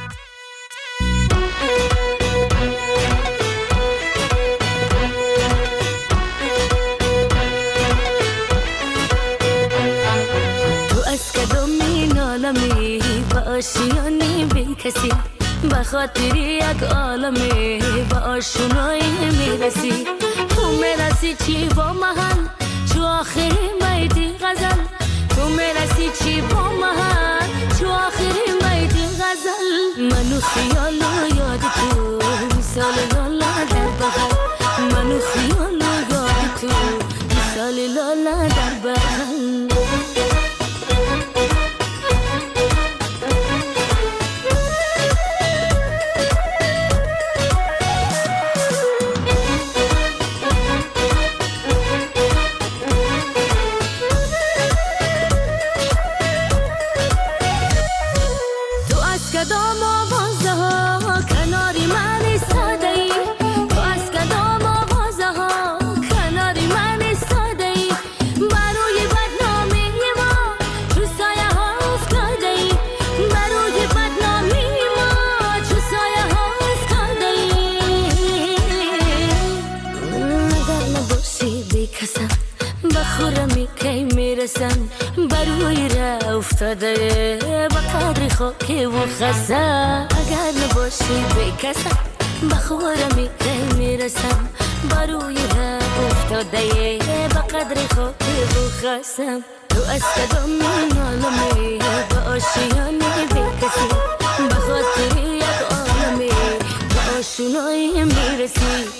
تو از کدومی نالمی با آشیانی بی کسی، به خاطر یک عالمی با آشنایی میرسی. تو میرسی چی با محل چو آخری میدی غزل، تو میرسی چی با محل چو آخری میدی غزل. منو خیال و یاد تو مثال لالا در بغل، منو خیال و یاد تو مثال لالا در بغل. بروی را افتاده با قدر خاکی و خسم. اگر نباشی بکسم بخورمی که میرسم، بروی را افتاده با قدر خاکی و خسم. تو از کدام عالمی با آشیانی بکسی، بخاطر یک عالمی با آشنایی میرسی.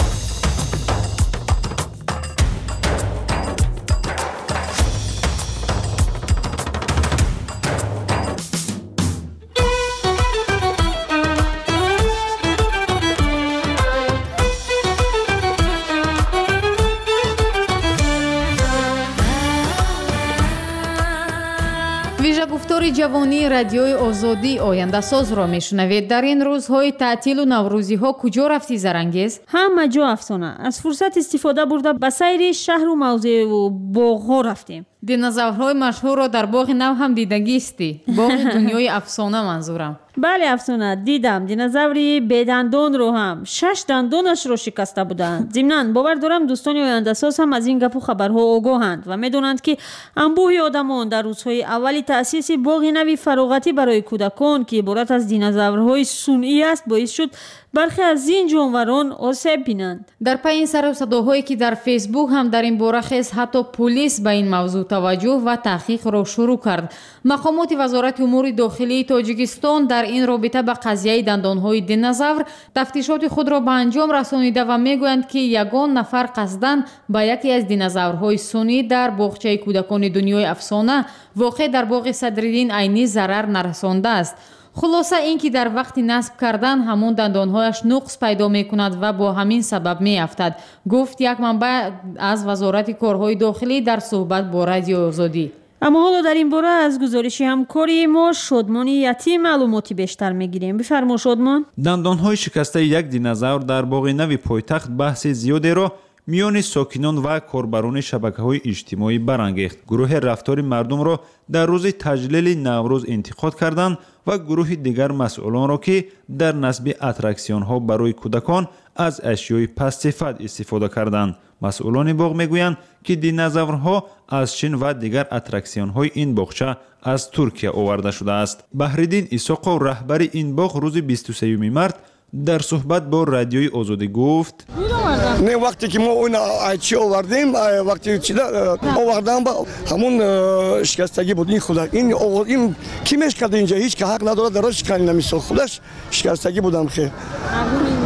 گفتار جوانی رادیوی آزادی آینده ساز را میشنوید. در این روزهای تعطیل و نوروزی ها کجا رفتی زرنگیز؟ همه جا افسانه. از فرصت استفاده برده به سیر شهر و موضع و باغ ها رفتیم. دینозاورهای مشهور را در باغ نو هم دیدگی استی؟ باغ دنیای افسانه منظورم. بله افسانه دیدم. دینозاوری بدندان رو هم 6 دندانش رو شکسته بودند. ضمناً باور دارم دوستان آینده ساز هم از این گپ و خبرها آگاهند و میدونند که انبوه آدمان در روزهای اولی تأسیس باغ نوی فراغتی برای کودکان که عبارت از دینозاورهای صنعی است باعث شد برخی از این جانوران آسیب بینند. در پی این سر و صداهایی که در فیسبوک هم در این باره خیز حتی پلیس به این موضوع توجه و تحقیق را شروع کرد. مقامات وزارت امور داخلی تاجیکستان در این رابطه به قضیه دندانهای دینозاور تفتیشات خود را به انجام رسانیده و میگویند که یگان نفر قصداً به یکی از دینозاورهای صنعی در باغچه کودکان دنیای افسانه واقع در باغ صدرالدین عینی ضرر نرسانده است. خلاصه این که در وقت نصب کردن همون دندانهایش نقص پیدا می کند و با همین سبب می افتد، گفت یک منبع از وزارت کارهای داخلی در صحبت با رادیو آزادی. اما حالا در این باره از گزارش همکاری ما شادمان یتی معلوماتی بیشتر میگیریم. بفرما شادمان. دندانهای شکسته یک دینозاور در باغ نوی پایتخت بحث زیادی را میان ساکنان و کاربران شبکه‌های اجتماعی برانگیخت. گروه رفتار مردم را در روز تجلیل نوروز انتقاد کردند و گروه دیگر مسئولان را که در نصب اتراکسیون‌ها برای کودکان از اشیای پست‌صفت استفاده کردند. مسئولان باغ میگویند که دینозاورها از چین و دیگر اتراکسیون‌های این باغچه از ترکیه آورده شده است. بحرالدین اسحاق رهبر این باغ روز 23 مارس در صحبت با رادیوی آزادی گفت: نه وقتی که ما اون چی آوردیم، وقتی چی آوردیم همون شکستگی بود. این خدا این کی میش کرد اینجا؟ هیچ که حق نداره دراش کنی نمیسه. خودش شکستگی بودم خیر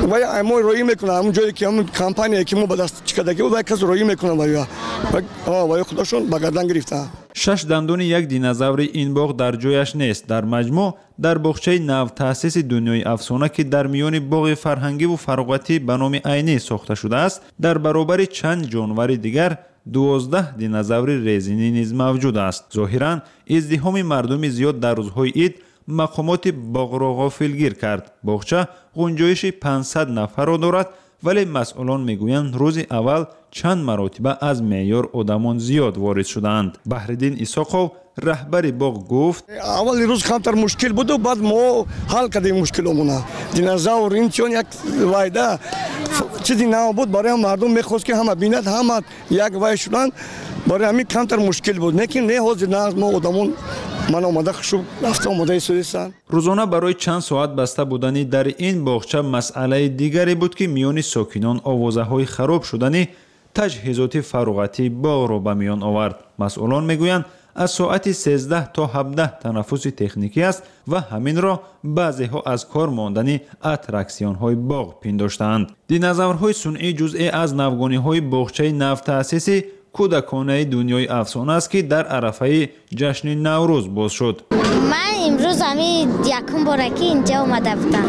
وای اما روی میکنه همون جایی که همون کمپانی که ما با دست چکدگی بود کس روی میکنه وای خودشون با گردن گرفتن. 6 دندون یک دینازور این باغ در جایش نیست. در مجموع در باغچه نو تأسیس دنیای افسانه که در میان باغ فرهنگی و فراغتی به نام عینی ساخته شده است، در برابر چند جانور دیگر 12 دینازور رزینی نیز موجود است. ظاهراً ازدحام مردم زیاد در روزهای عید مقامات باغ را غافلگیر کرد. باغچه گنجایش 500 نفر را دارد، ولی مسئولان میگویند روز اول چند مراتبه از معیار آدمان زیاد وارد شدند. بحرالدین اسحاقов رهبر باغ گفت اول روز کمتر مشکل بود و بعد ما حل کردیم مشکلمون. دینازور این چون یک وایده چیزی نبود برای مردم میخواست که همه بیند همه یک وای شدن برای همین کمتر مشکل بود. لیکن نه حاضر نه ما آدمون من آمده خوب رفته آمده ایستادن. روزانه برای چند ساعت بسته بودنی در این باغچه مسئله دیگری بود که میان ساکنان آوازه های خراب شدنی تجهیزات فراغتی باغ را به میان آورد. مسئولان میگویند از ساعت 13 تا 17 تنفس تکنیکی است و همین را بعضی ها از کار ماندنی اترکسیون های باغ پنداشتند. دینازورهای صنعی جزئی از نوگانی های باغچه نو تأسیسی کودکانه دنیای افسانه است که در عرفه جشن نوروز باز شد. من امروز یکم بارکی اینجا اومده بودم.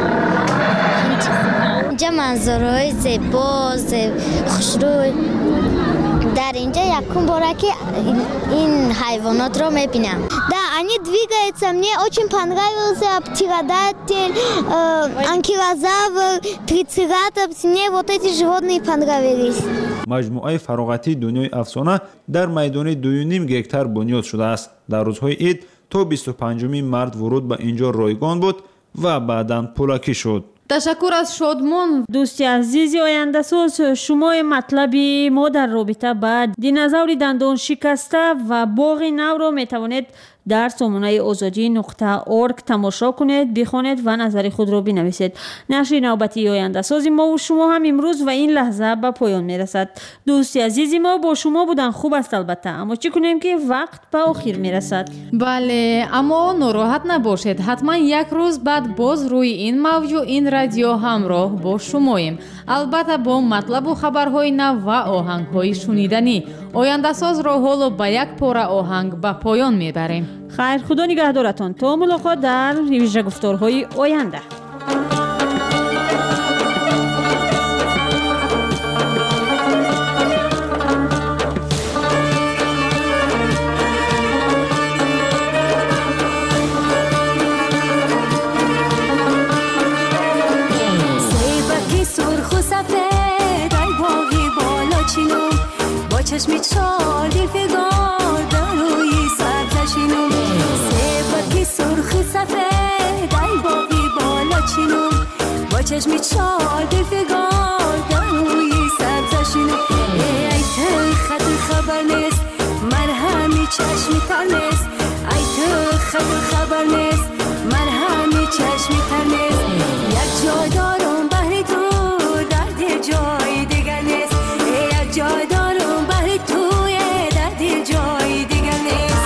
اینجا منظرهای زیبا خوشروی در اینجا یکم бораки این حیوانات رو میبینم. Да, они двигаются, мне очень понравился птеродактиль, анкилозавр, трицератопс, мне вот эти животные понравились. مجموعه فراغتی دنیای افسانه در میدان 2.5 گکتار بنیاد شده است. در روزهای عید تا 25 مارس ورود به اینجا رایگان بود و بعداً پولاکی شد. تشکر از شادمان. دوستی عزیزی آینده ساز، شما مطلبی ما در رابطه با دینازور دندان شکسته و باغ نو را می توانید در سامانه azadi.org تماشا کنید، بخوانید و نظر خود را بنویسید. نشر نوبتی آینده سازی ما و شما هم امروز و این لحظه به پایان می رسد. دوستی عزیزی ما با شما بودن خوب است البته، اما چی کنیم که وقت به آخر می رسد. بله، اما ناراحت نباشید، حتما یک روز بعد باز روی این موج و این رادیو همراه با شماییم، البته با مطلب و خبرهای نو و آهنگهای شنیدنی. آینده ساز را حالا به یک پاره آهنگ به پایان می بریم. خیر، خدا نگهدارتان تا ملاقات در ویژه گفتارهای آینده. چشمی چالی فگار داروی سبزشینم سبکی سرخ سفید ای باقی بالا چینم با چشمی چالی فگار داروی سبزشینم ای تو خبر نیست من همی چشمی تر نیست ای تو خبر نیست من همی چشمی تر نیست یک جا دارم بهری تو درد جای دیگر نیست یک جا دارم توی درد جای دیگر نیست.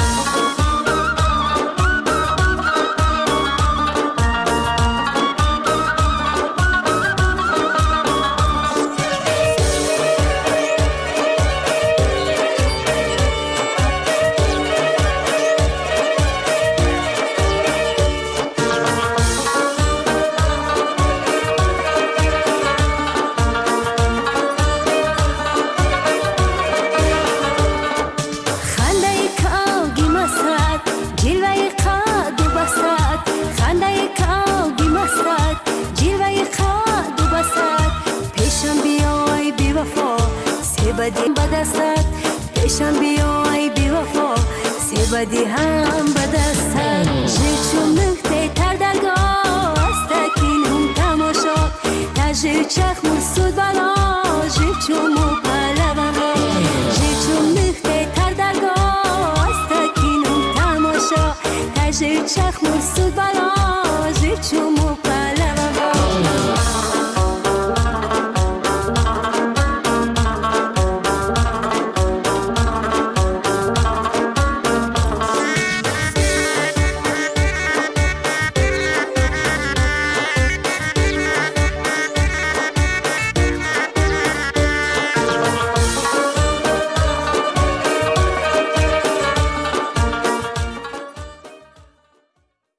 پیشم بیای بی وفا سبدی هم بدستر جیچو نخته تر درگاه استکینم تماشا تجیر چخم سود بلا جیچو مو پلوانگا جیچو نخته تر درگاه استکینم تماشا تجیر چخم سود بلا جیچو مو